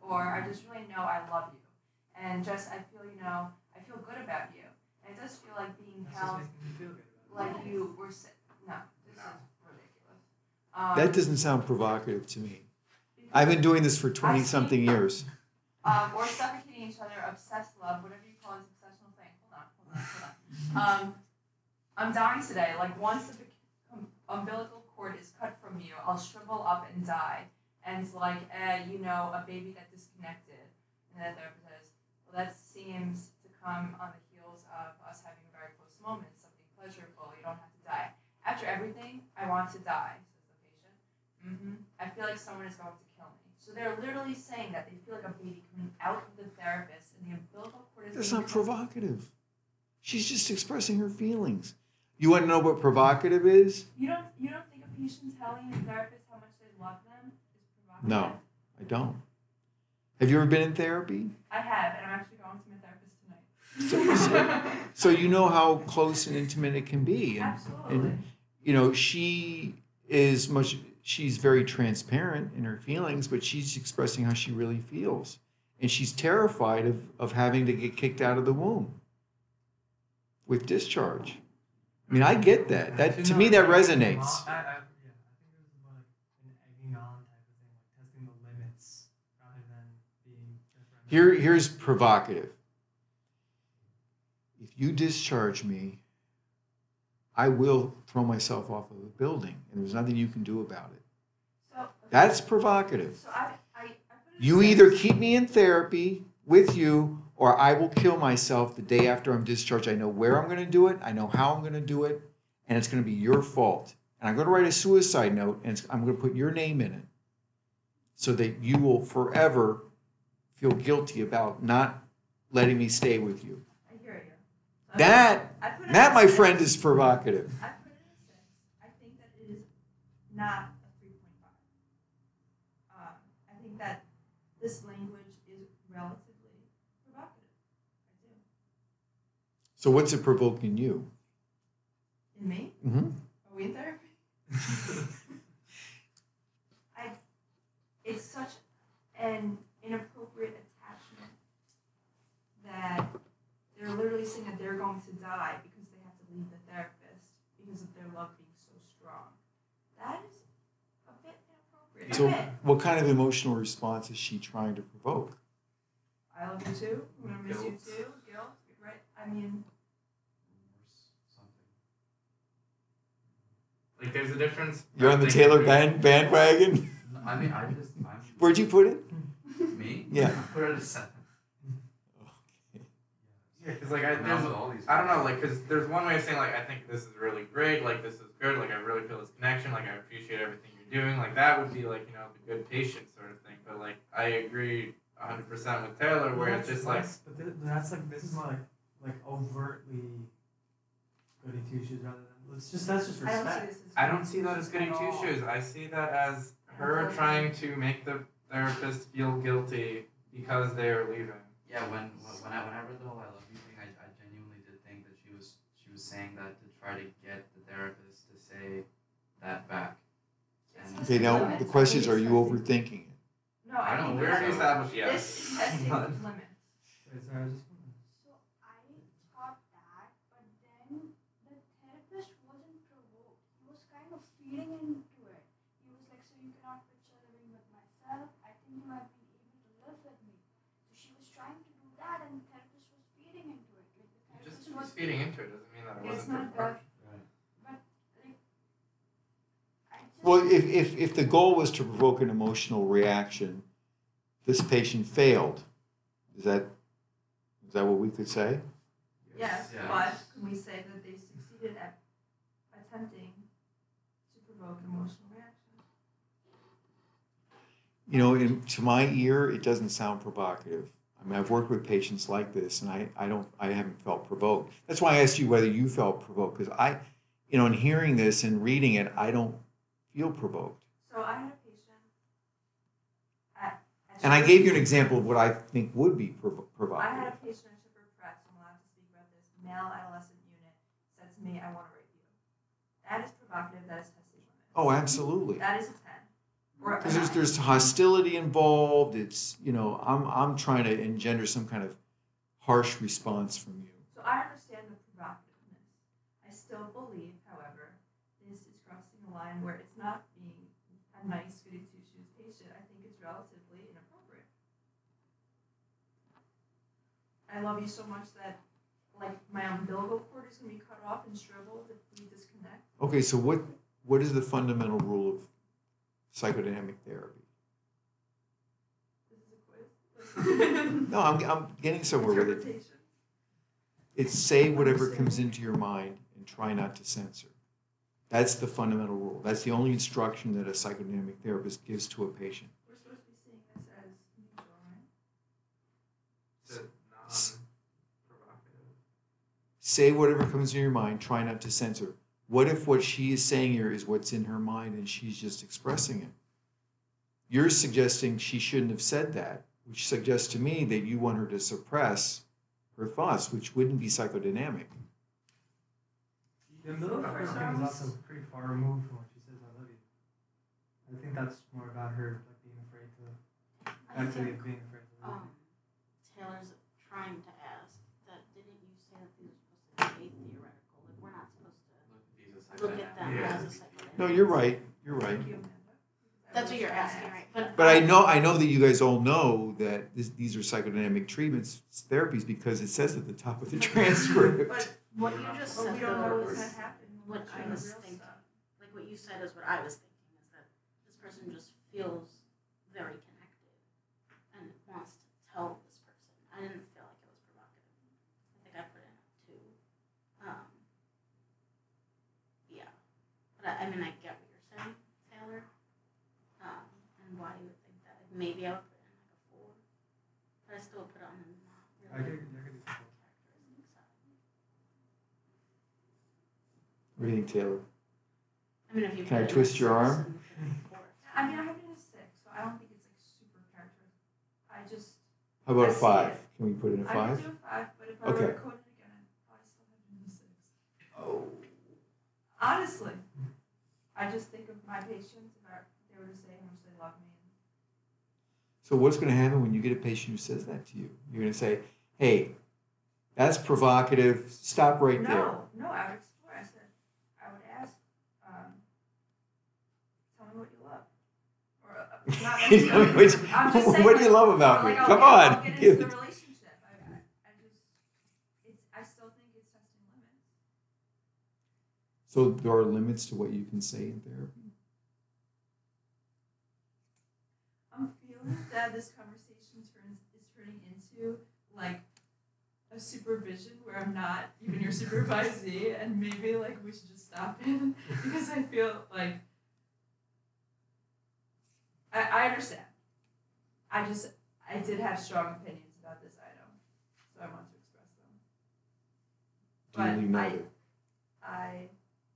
or I just really know I love you, and just I feel you know I feel good about you, and it does feel like being That's just held making me feel good about it. like you were si- no, this No. is ridiculous. Um, That doesn't sound provocative to me. I've been doing this for twenty something years. um, or suffocating each other, obsessed love, whatever you call this obsessional thing. Hold on, hold on, hold on. Um, I'm dying today. Like once the um, umbilical cord is cut from you, I'll shrivel up and die. And it's like, eh, you know, a baby that disconnected. And then the therapist says, well, that seems to come on the heels of us having very close moments, something pleasurable. You don't have to die. After everything, I want to die, says the patient. Mm-hmm. I feel like someone is going to kill me. So they're literally saying that they feel like a baby coming out of the therapist, and the umbilical cord is. That's being not cut. provocative. She's just expressing her feelings. You want to know what provocative is? You don't. You don't think a patient telling a therapist how much they love them is provocative? No, I don't. Have you ever been in therapy? I have, and I'm actually going to my therapist tonight. So, so you know how close and intimate it can be. And, Absolutely. and you know, she is much, she's very transparent in her feelings, but she's expressing how she really feels. And she's terrified of, of having to get kicked out of the womb with discharge. I mean, I get that. That to me, that resonates. I, I, yeah, I think it was more like an egging on type of thing, like testing the limits rather than being different. Here, here's provocative. If you discharge me, I will throw myself off of a building, and there's nothing you can do about it. So, okay. That's provocative. So I, I, I put it You in either six. keep me in therapy with you, or I will kill myself the day after I'm discharged. I know where I'm going to do it. I know how I'm going to do it, and it's going to be your fault. And I'm going to write a suicide note, and it's, I'm going to put your name in it, so that you will forever feel guilty about not letting me stay with you. I hear you. So That, I put it that, in my six. friend, is provocative. I put it in six. I think that it is not a three point five. Um, I think that this language is relatively provocative. I do. So what's it provoking you? In me? Mm-hmm. Are we in therapy? I. It's such an inappropriate attachment that they're literally saying that they're going to die because they have to leave the therapist because of their love being so strong. That is a bit inappropriate. So A bit. what kind of emotional response is she trying to provoke? I love you too. I'm gonna miss you Guilt. too. Guilt, right? I mean, Remorse, something. Like there's a difference. You're on the I think Taylor between- band, bandwagon? No, I mean, I just, I'm, Where'd you put it? me? Yeah. I put it at a seven. Yeah, because like I, Now there's, with all these I don't know, guys. like, because there's one way of saying, like, I think this is really great, like, this is good, like, I really feel this connection, like, I appreciate everything you're doing, like, that would be, like, you know, the good patient sort of thing, but, like, I agree one hundred percent with Taylor, where it's just, like, That's- but th- that's like this is more like like overtly goody two shoes rather than it's just that's just I don't see respect. this as. I don't see that as at goody all. two shoes, I see that as her trying to make the therapist feel guilty because they are leaving. Yeah, when when I when I read the whole I love you thing, I, I genuinely did think that she was she was saying that to try to get the therapist to say that back. And Okay, now the question is, are you overthinking it? No, I I don't think We know, already that established yes. this is testing But- limits. Wait, sorry, I was just wondering. So I thought that, but then the therapist wasn't provoked. He was kind of feeding into it. He was like, so you cannot picture living with myself. I think you might be able to live with me. So she was trying to do that, and the therapist was feeding into it. Like the therapist Just was because feeding into it doesn't mean that it It's wasn't not their part. Right. But like, I just Well, if, if, if the goal was to provoke an emotional reaction, this patient failed. Is that, is that what we could say? Yes, Yeah. but can we say that they succeeded at attempting to provoke an emotional reaction? You know, in, to my ear, it doesn't sound provocative. I mean, I've worked with patients like this, and I, I don't, I haven't felt provoked. That's why I asked you whether you felt provoked, because I, you know, in hearing this and reading it, I don't feel provoked. So I had a patient at, at And I Shepherd- gave you an example of what I think would be provo- I had provocative. a patient at Shepherd Press, I'm allowed to speak about this, male adolescent unit, said to me, I want to rape you. That is provocative, that is testing limits. Oh, absolutely. That is a ten. Or Because there's, there's hostility involved. It's, you know, I'm, I'm trying to engender some kind of harsh response from you. So I understand the provocativeness. I still believe, however, this is crossing a line where it's not being a nice goody two shoes patient. I think it's relatively inappropriate. I love you so much that, like, my umbilical cord is going to be cut off and shriveled if we disconnect. Okay, so what, what is the fundamental rule of psychodynamic therapy? This is a quiz. No, I'm, I'm getting somewhere with it. Interpretation. It's say whatever comes into your mind and try not to censor. That's the fundamental rule. That's the only instruction that a psychodynamic therapist gives to a patient. We're supposed to be seeing this as neutral, right? Is it non-provocative? Say whatever comes in your mind, try not to censor. What if what she is saying here is what's in her mind and she's just expressing it? You're suggesting she shouldn't have said that, which suggests to me that you want her to suppress her thoughts, which wouldn't be psychodynamic. The umbilical cord thing is also pretty far removed from what she says, I love you. I think that's more about her like being afraid to, I actually think, being afraid to leave. um, Taylor's trying to ask that didn't you say that these are supposed to be theoretical? Like we're not supposed to look at them Yeah. as a psychodynamic. No, you're right. You're right. Thank you, Amanda. That's what you're asking, right? But But I know, I know that you guys all know that this, these are psychodynamic treatments, therapies, because it says at the top of the transcript. But what you just But said we don't know though what's is going to happen. when what we're I doing was real thinking. stuff. Like what you said is what I was thinking is that this person just feels very connected and wants to tell this person. I didn't feel like it was provocative. I think I put in a two. Um, yeah, but I, I mean I get what you're saying, Taylor, um, and why you would think that. Like, maybe I would put in like a four, but I still would put on a not I really could, I could do that. characteristic side. What do you think, Taylor? I mean, if you Can I put it in a twist your six arm? and put it in a four, it's I mean, I fine. have it in a six, so I don't think it's like super characteristic. I just, How about I a see five? it. Can we put in a I five? could do a five, but if I Okay. were to code it again, I'd probably still have it in a six. Oh. Honestly, I just think of my patients, if I, they were to say how much they love me. So what's going to happen when you get a patient who says that to you? You're going to say, hey, that's provocative. Stop right no, there. no, I would explore. I said, I would ask, um, tell me what you love. Or, uh, not necessarily. Which- I'm just saying, what do you like, love about like, me? I'll Come get, on. I'll get give into it. the relationship. I, I, I just, it's, I still think it's testing limits. So there are limits to what you can say in therapy? I'm feeling that this conversation turns is turning into like a supervision where I'm not even your supervisee, and maybe like we should just stop it because I feel like I, I understand. I just I did have strong opinions about this item, so I want to express them. Duly But I noted. I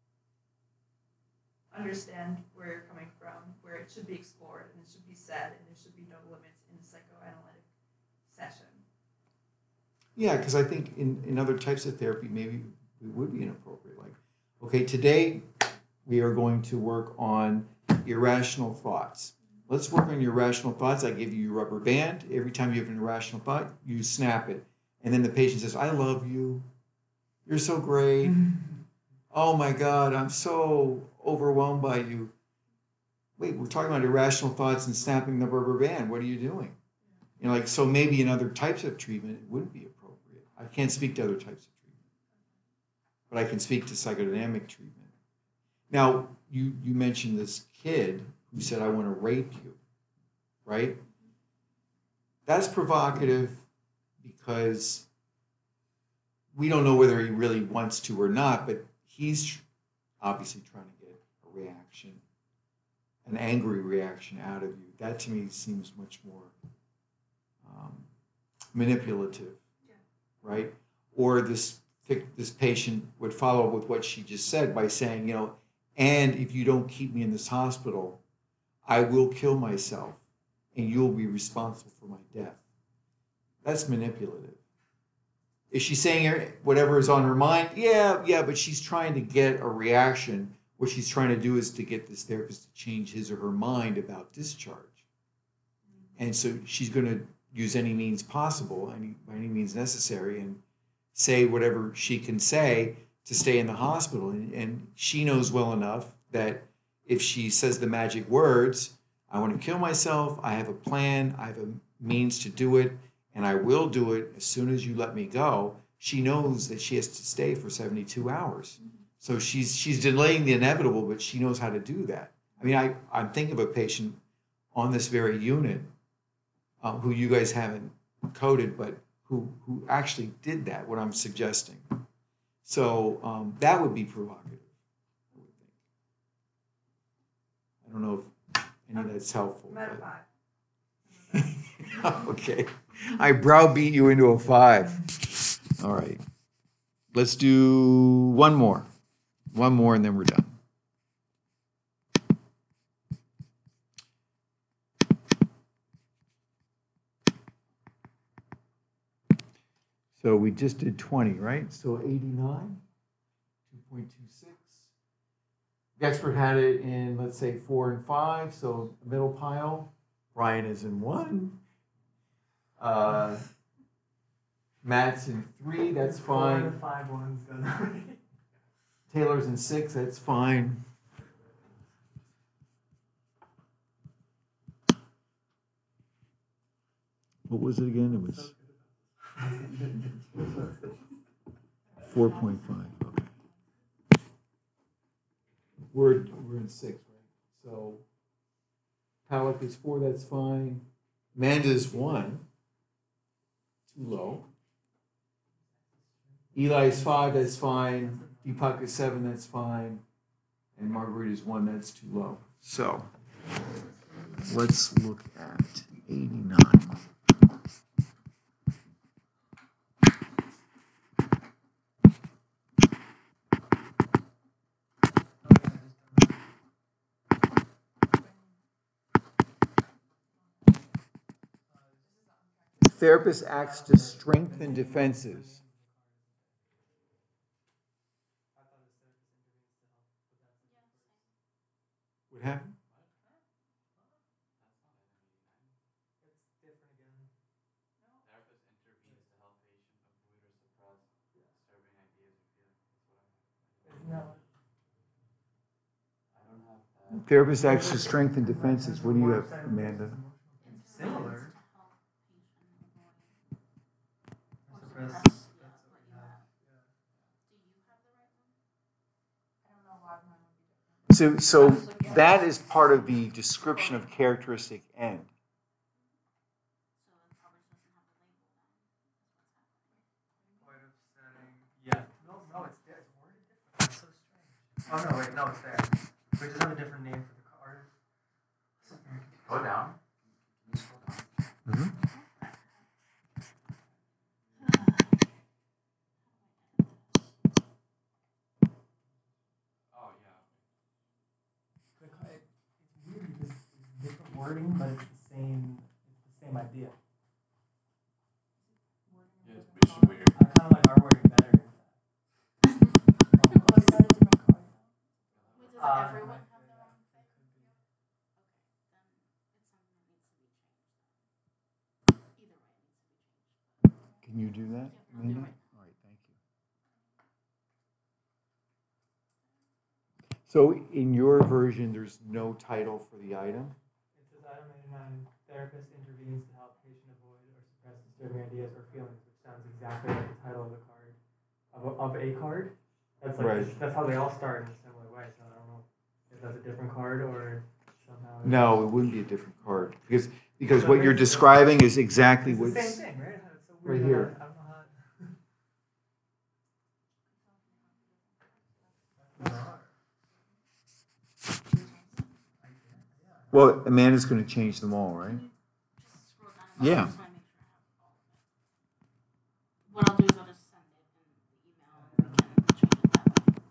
understand where you're coming from, where it should be explored and it should be said, and there should be no limits in a psychoanalytic session. Yeah, because I think in, in other types of therapy, maybe it would be inappropriate. Like, okay, today we are going to work on irrational thoughts. Let's work on your irrational thoughts. I give you your rubber band. Every time you have an irrational thought, you snap it. And then the patient says, I love you. You're so great. Oh my God, I'm so overwhelmed by you. Wait, we're talking about irrational thoughts and snapping the rubber band. What are you doing? You know, like, so maybe in other types of treatment, it wouldn't be appropriate. I can't speak to other types of treatment, but I can speak to psychodynamic treatment. Now, you, you mentioned this kid who said, I want to rape you, right? That's provocative because we don't know whether he really wants to or not, but he's obviously trying to get a reaction, an angry reaction out of you. That to me seems much more um, manipulative, Yeah. right? Or this this patient would follow up with what she just said by saying, you know, and if you don't keep me in this hospital, I will kill myself and you'll be responsible for my death. That's manipulative. Is she saying whatever is on her mind? Yeah, yeah, but she's trying to get a reaction what she's trying to do is to get this therapist to change his or her mind about discharge. And so she's going to use any means possible, any, by any means necessary, and say whatever she can say to stay in the hospital. And, and she knows well enough that if she says the magic words, I want to kill myself, I have a plan, I have a means to do it, and I will do it as soon as you let me go, she knows that she has to stay for seventy-two hours. So she's she's delaying the inevitable, but she knows how to do that. I mean, I, I'm thinking of a patient on this very unit uh, who you guys haven't coded, but who, who actually did that, what I'm suggesting. So um, that would be provocative, I would think. I don't know if any of that's helpful. But... Okay. I browbeat you into a five. All right. Let's do one more. One more and then we're done. So we just did twenty, right? So eighty-nine, two point two six. The expert had it in, let's say, four and five, so middle pile. Brian is in one. Uh, Matt's in three, that's fine. Four to five ones done. Taylor's in six, that's fine. What was it again? It was four point five. Okay. We're we're in six, right? So Halleck is four, that's fine. Amanda's one. Too low. Eli's five, that's fine. Deepak is seven, that's fine. And Marguerite is one, that's too low. So let's look at eighty-nine. Therapist acts to strengthen defenses. What happened? It's different again. Therapist intervenes to help patient avoid or suppress disturbing ideas or feelings. That's what I No. I don't have that. Therapist acts to strengthen defenses. What do you have, Amanda? Similar. Suppress. Do you have the right one? I don't know why mine would be different. So, so that is part of the description of characteristic end. So it probably doesn't have the label then. Point of setting. Yeah. No, no, it's there. It's worded different. That's so strange. Oh no, wait, no, it's there. We just have a different name for the card. Go down. Can you scroll down? Mm-hmm. Oh yeah. The card, it's weird because it's different wording, but it's the same. It's the same idea. Yeah, it's basically weird. I kind of like our wording better. Oh, is that a different card? Wait, does Uh, everyone have their own thing? Okay, then it's something that needs to be changed. Either way, it needs to be changed. Can you do that, Yeah, I'll do it Amanda? right All right, thank you. So in your version, there's no title for the item? It says item eighty-nine, therapist intervenes to help patient avoid or suppress disturbing ideas or feelings, which sounds exactly like the title of the card, of a, of a card. That's like, Right. that's how they all start in a similar way, so I don't know if that's a different card or somehow. it's- No, it wouldn't be a different card because because So what you're basically- describing is exactly It's the what's same thing, right? It's so right weird here. that I don't know how. well. Amanda's going to change them all, right? Just scroll down. and Yeah. I just want to make sure I have all of it. What I'll do is I'll just send it in the email and we can change it that way.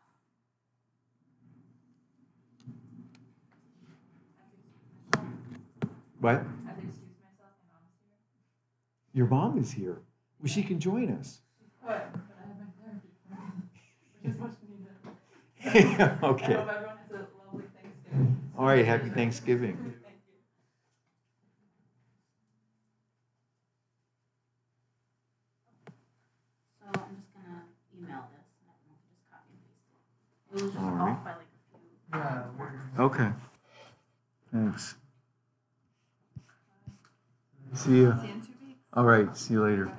What? I have to excuse myself. My mom's here. Your mom is here. Well, she can join us. What? But I have my therapy. Which is much needed. I Okay. hope everyone has a lovely Thanksgiving. All right, happy Thanksgiving. Thank you. So I'm just gonna email this and everyone can just copy and paste it. It was just All right. off by like a few. Yeah. we're- Okay. Thanks. See you. See you in two weeks. All right, see you later.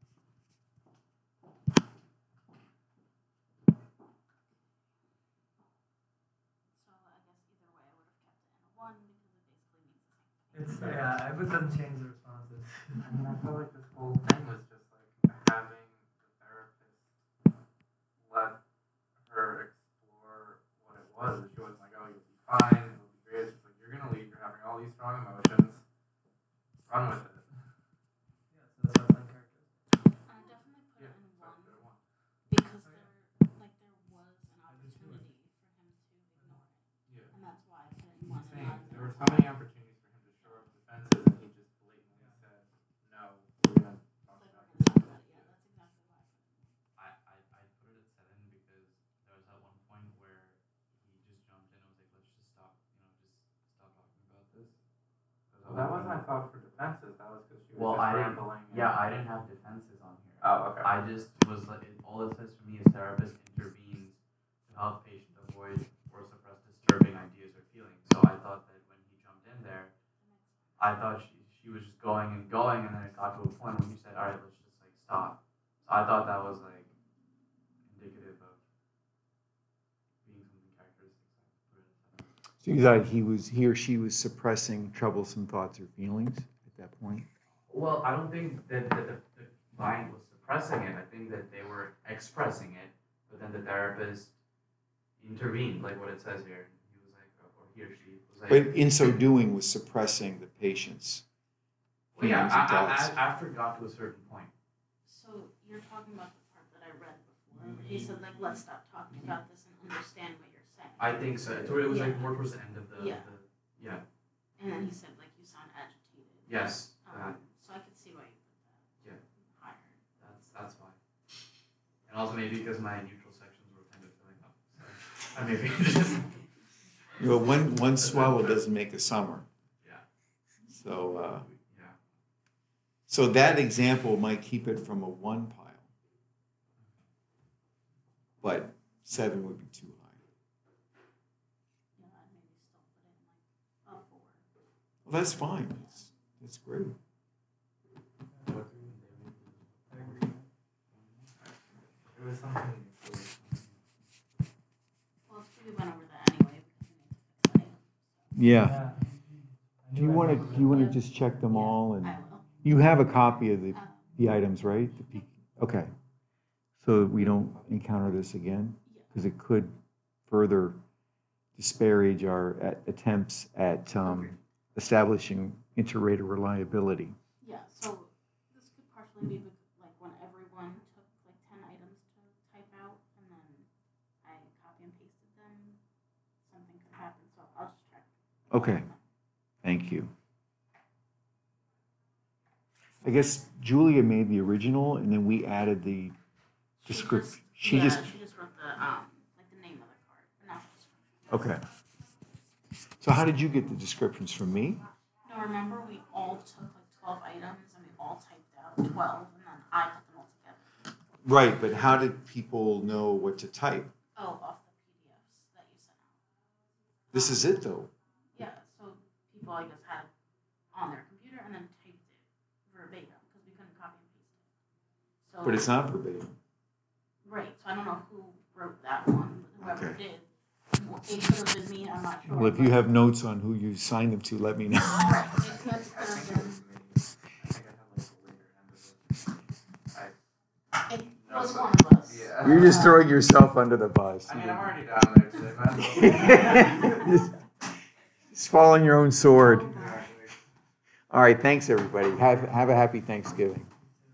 So I guess either way, I would have kept it in a one because it basically means the same thing. It's yeah, it doesn't change the responses. I mean, I feel like this whole thing was just like having the therapist let her explore what it was. She wasn't like, oh, you'll be fine, it'll be great. It's like, you're gonna leave, you're having all these strong emotions. Run with it. Yeah, so that's uncharacteristic. I definitely put Yeah, it in so one good one. because there, like, there was an opportunity for him to ignore it, Yeah. and that's why I put it in one. and Same. not There were in so two. many opportunities for him to shore up defenses, and he just blatantly said, "No, we're gonna talk Like, about we're gonna talk about it. Yeah, that's exactly why. I put it in. I, I, I put it at seven because there was at one point where he just jumped in and was like, let's just stop, you know, just stop talking about this. 'Cause I Well, that was wasn't, I gonna- thought, for defenses. That was because she was Well, just I didn't- rambling. and- Yeah, I didn't have defenses on here. Oh, okay. I just was like, it, all it says for me is therapist intervenes to help patient avoid or suppress disturbing ideas or feelings. So I thought that when he jumped in there, I thought she, she was just going and going, and then it got to a point when you said, all right, let's just like stop. So I thought that was like indicative of being something characteristic. So I put it at seven. So you thought he was, he or she was suppressing troublesome thoughts or feelings at that point? Well, I don't think that, that the, the client was suppressing it. I think that they were expressing it, but then the therapist intervened, like what it says here. He was like, or he or she was like, But in so doing was suppressing the patient's well, yeah, feelings and I, I, thoughts. I, after it got to a certain point. So you're talking about the part that I read before. He said, like, let's stop talking about this and understand what you're saying. I think so. It was like Yeah. more towards the end of the, Yeah. the yeah. And then he said, like, you sound agitated. Yes, that, Um, so I could see why you put that Yeah. higher. that's that's why. And also maybe because my neutral sections were kind of filling up. So I maybe just You know, one, one swallow doesn't make a summer. Yeah. So, uh, yeah. so that example might keep it from a one pile. But seven would be too high. Yeah, I'd maybe still put it in, like, a four. Well, that's fine. That's, that's great. I agree. It was something. Well, it's we went over that anyway because we need to fix that anyway. Yeah. Yeah. I Do you knew I want needed to, do you want to just check them all? And I will. you have a copy of the, Um, the items, right? The P- Okay. So that we don't encounter this again? Yeah. Because it could further disparage our a- attempts at um, establishing inter-rater reliability. Yeah, so this could partially be bec- like when everyone took like ten items to type out and then I copy and pasted them, something could happen, so I'll just check. Okay, thank you. I guess Julia made the original and then we added the She description. just- She yeah, just, she just wrote the, um, like the name of the card, but not the description. okay. So how did you get the descriptions from me? No, remember we all took like twelve items and we all typed out twelve and then I put them all together. Right, but how did people know what to type? Oh, off the P D Fs that you sent out. This is it though. Yeah, so people, I guess, had it on their computer and then typed it verbatim because we couldn't copy and paste it. So, But it's not verbatim. right. So I don't know who wrote that one, but whoever Okay. did, it could have been me. I'm not sure. Well, if you but- have notes on who you signed them to, let me know. right, it could I have think it been. was me. I think I had like the later end of it. It No, was but- one of us. Yeah. You're just throwing yourself under the bus. I mean, I'm already down there today, man. just, just fall on your own sword. Exactly. All right, thanks everybody. Have have a happy Thanksgiving.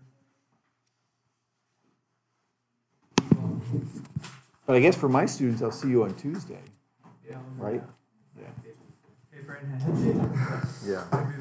But I guess for my students, I'll see you on Tuesday, Yeah. right? Paper in hand. Yeah.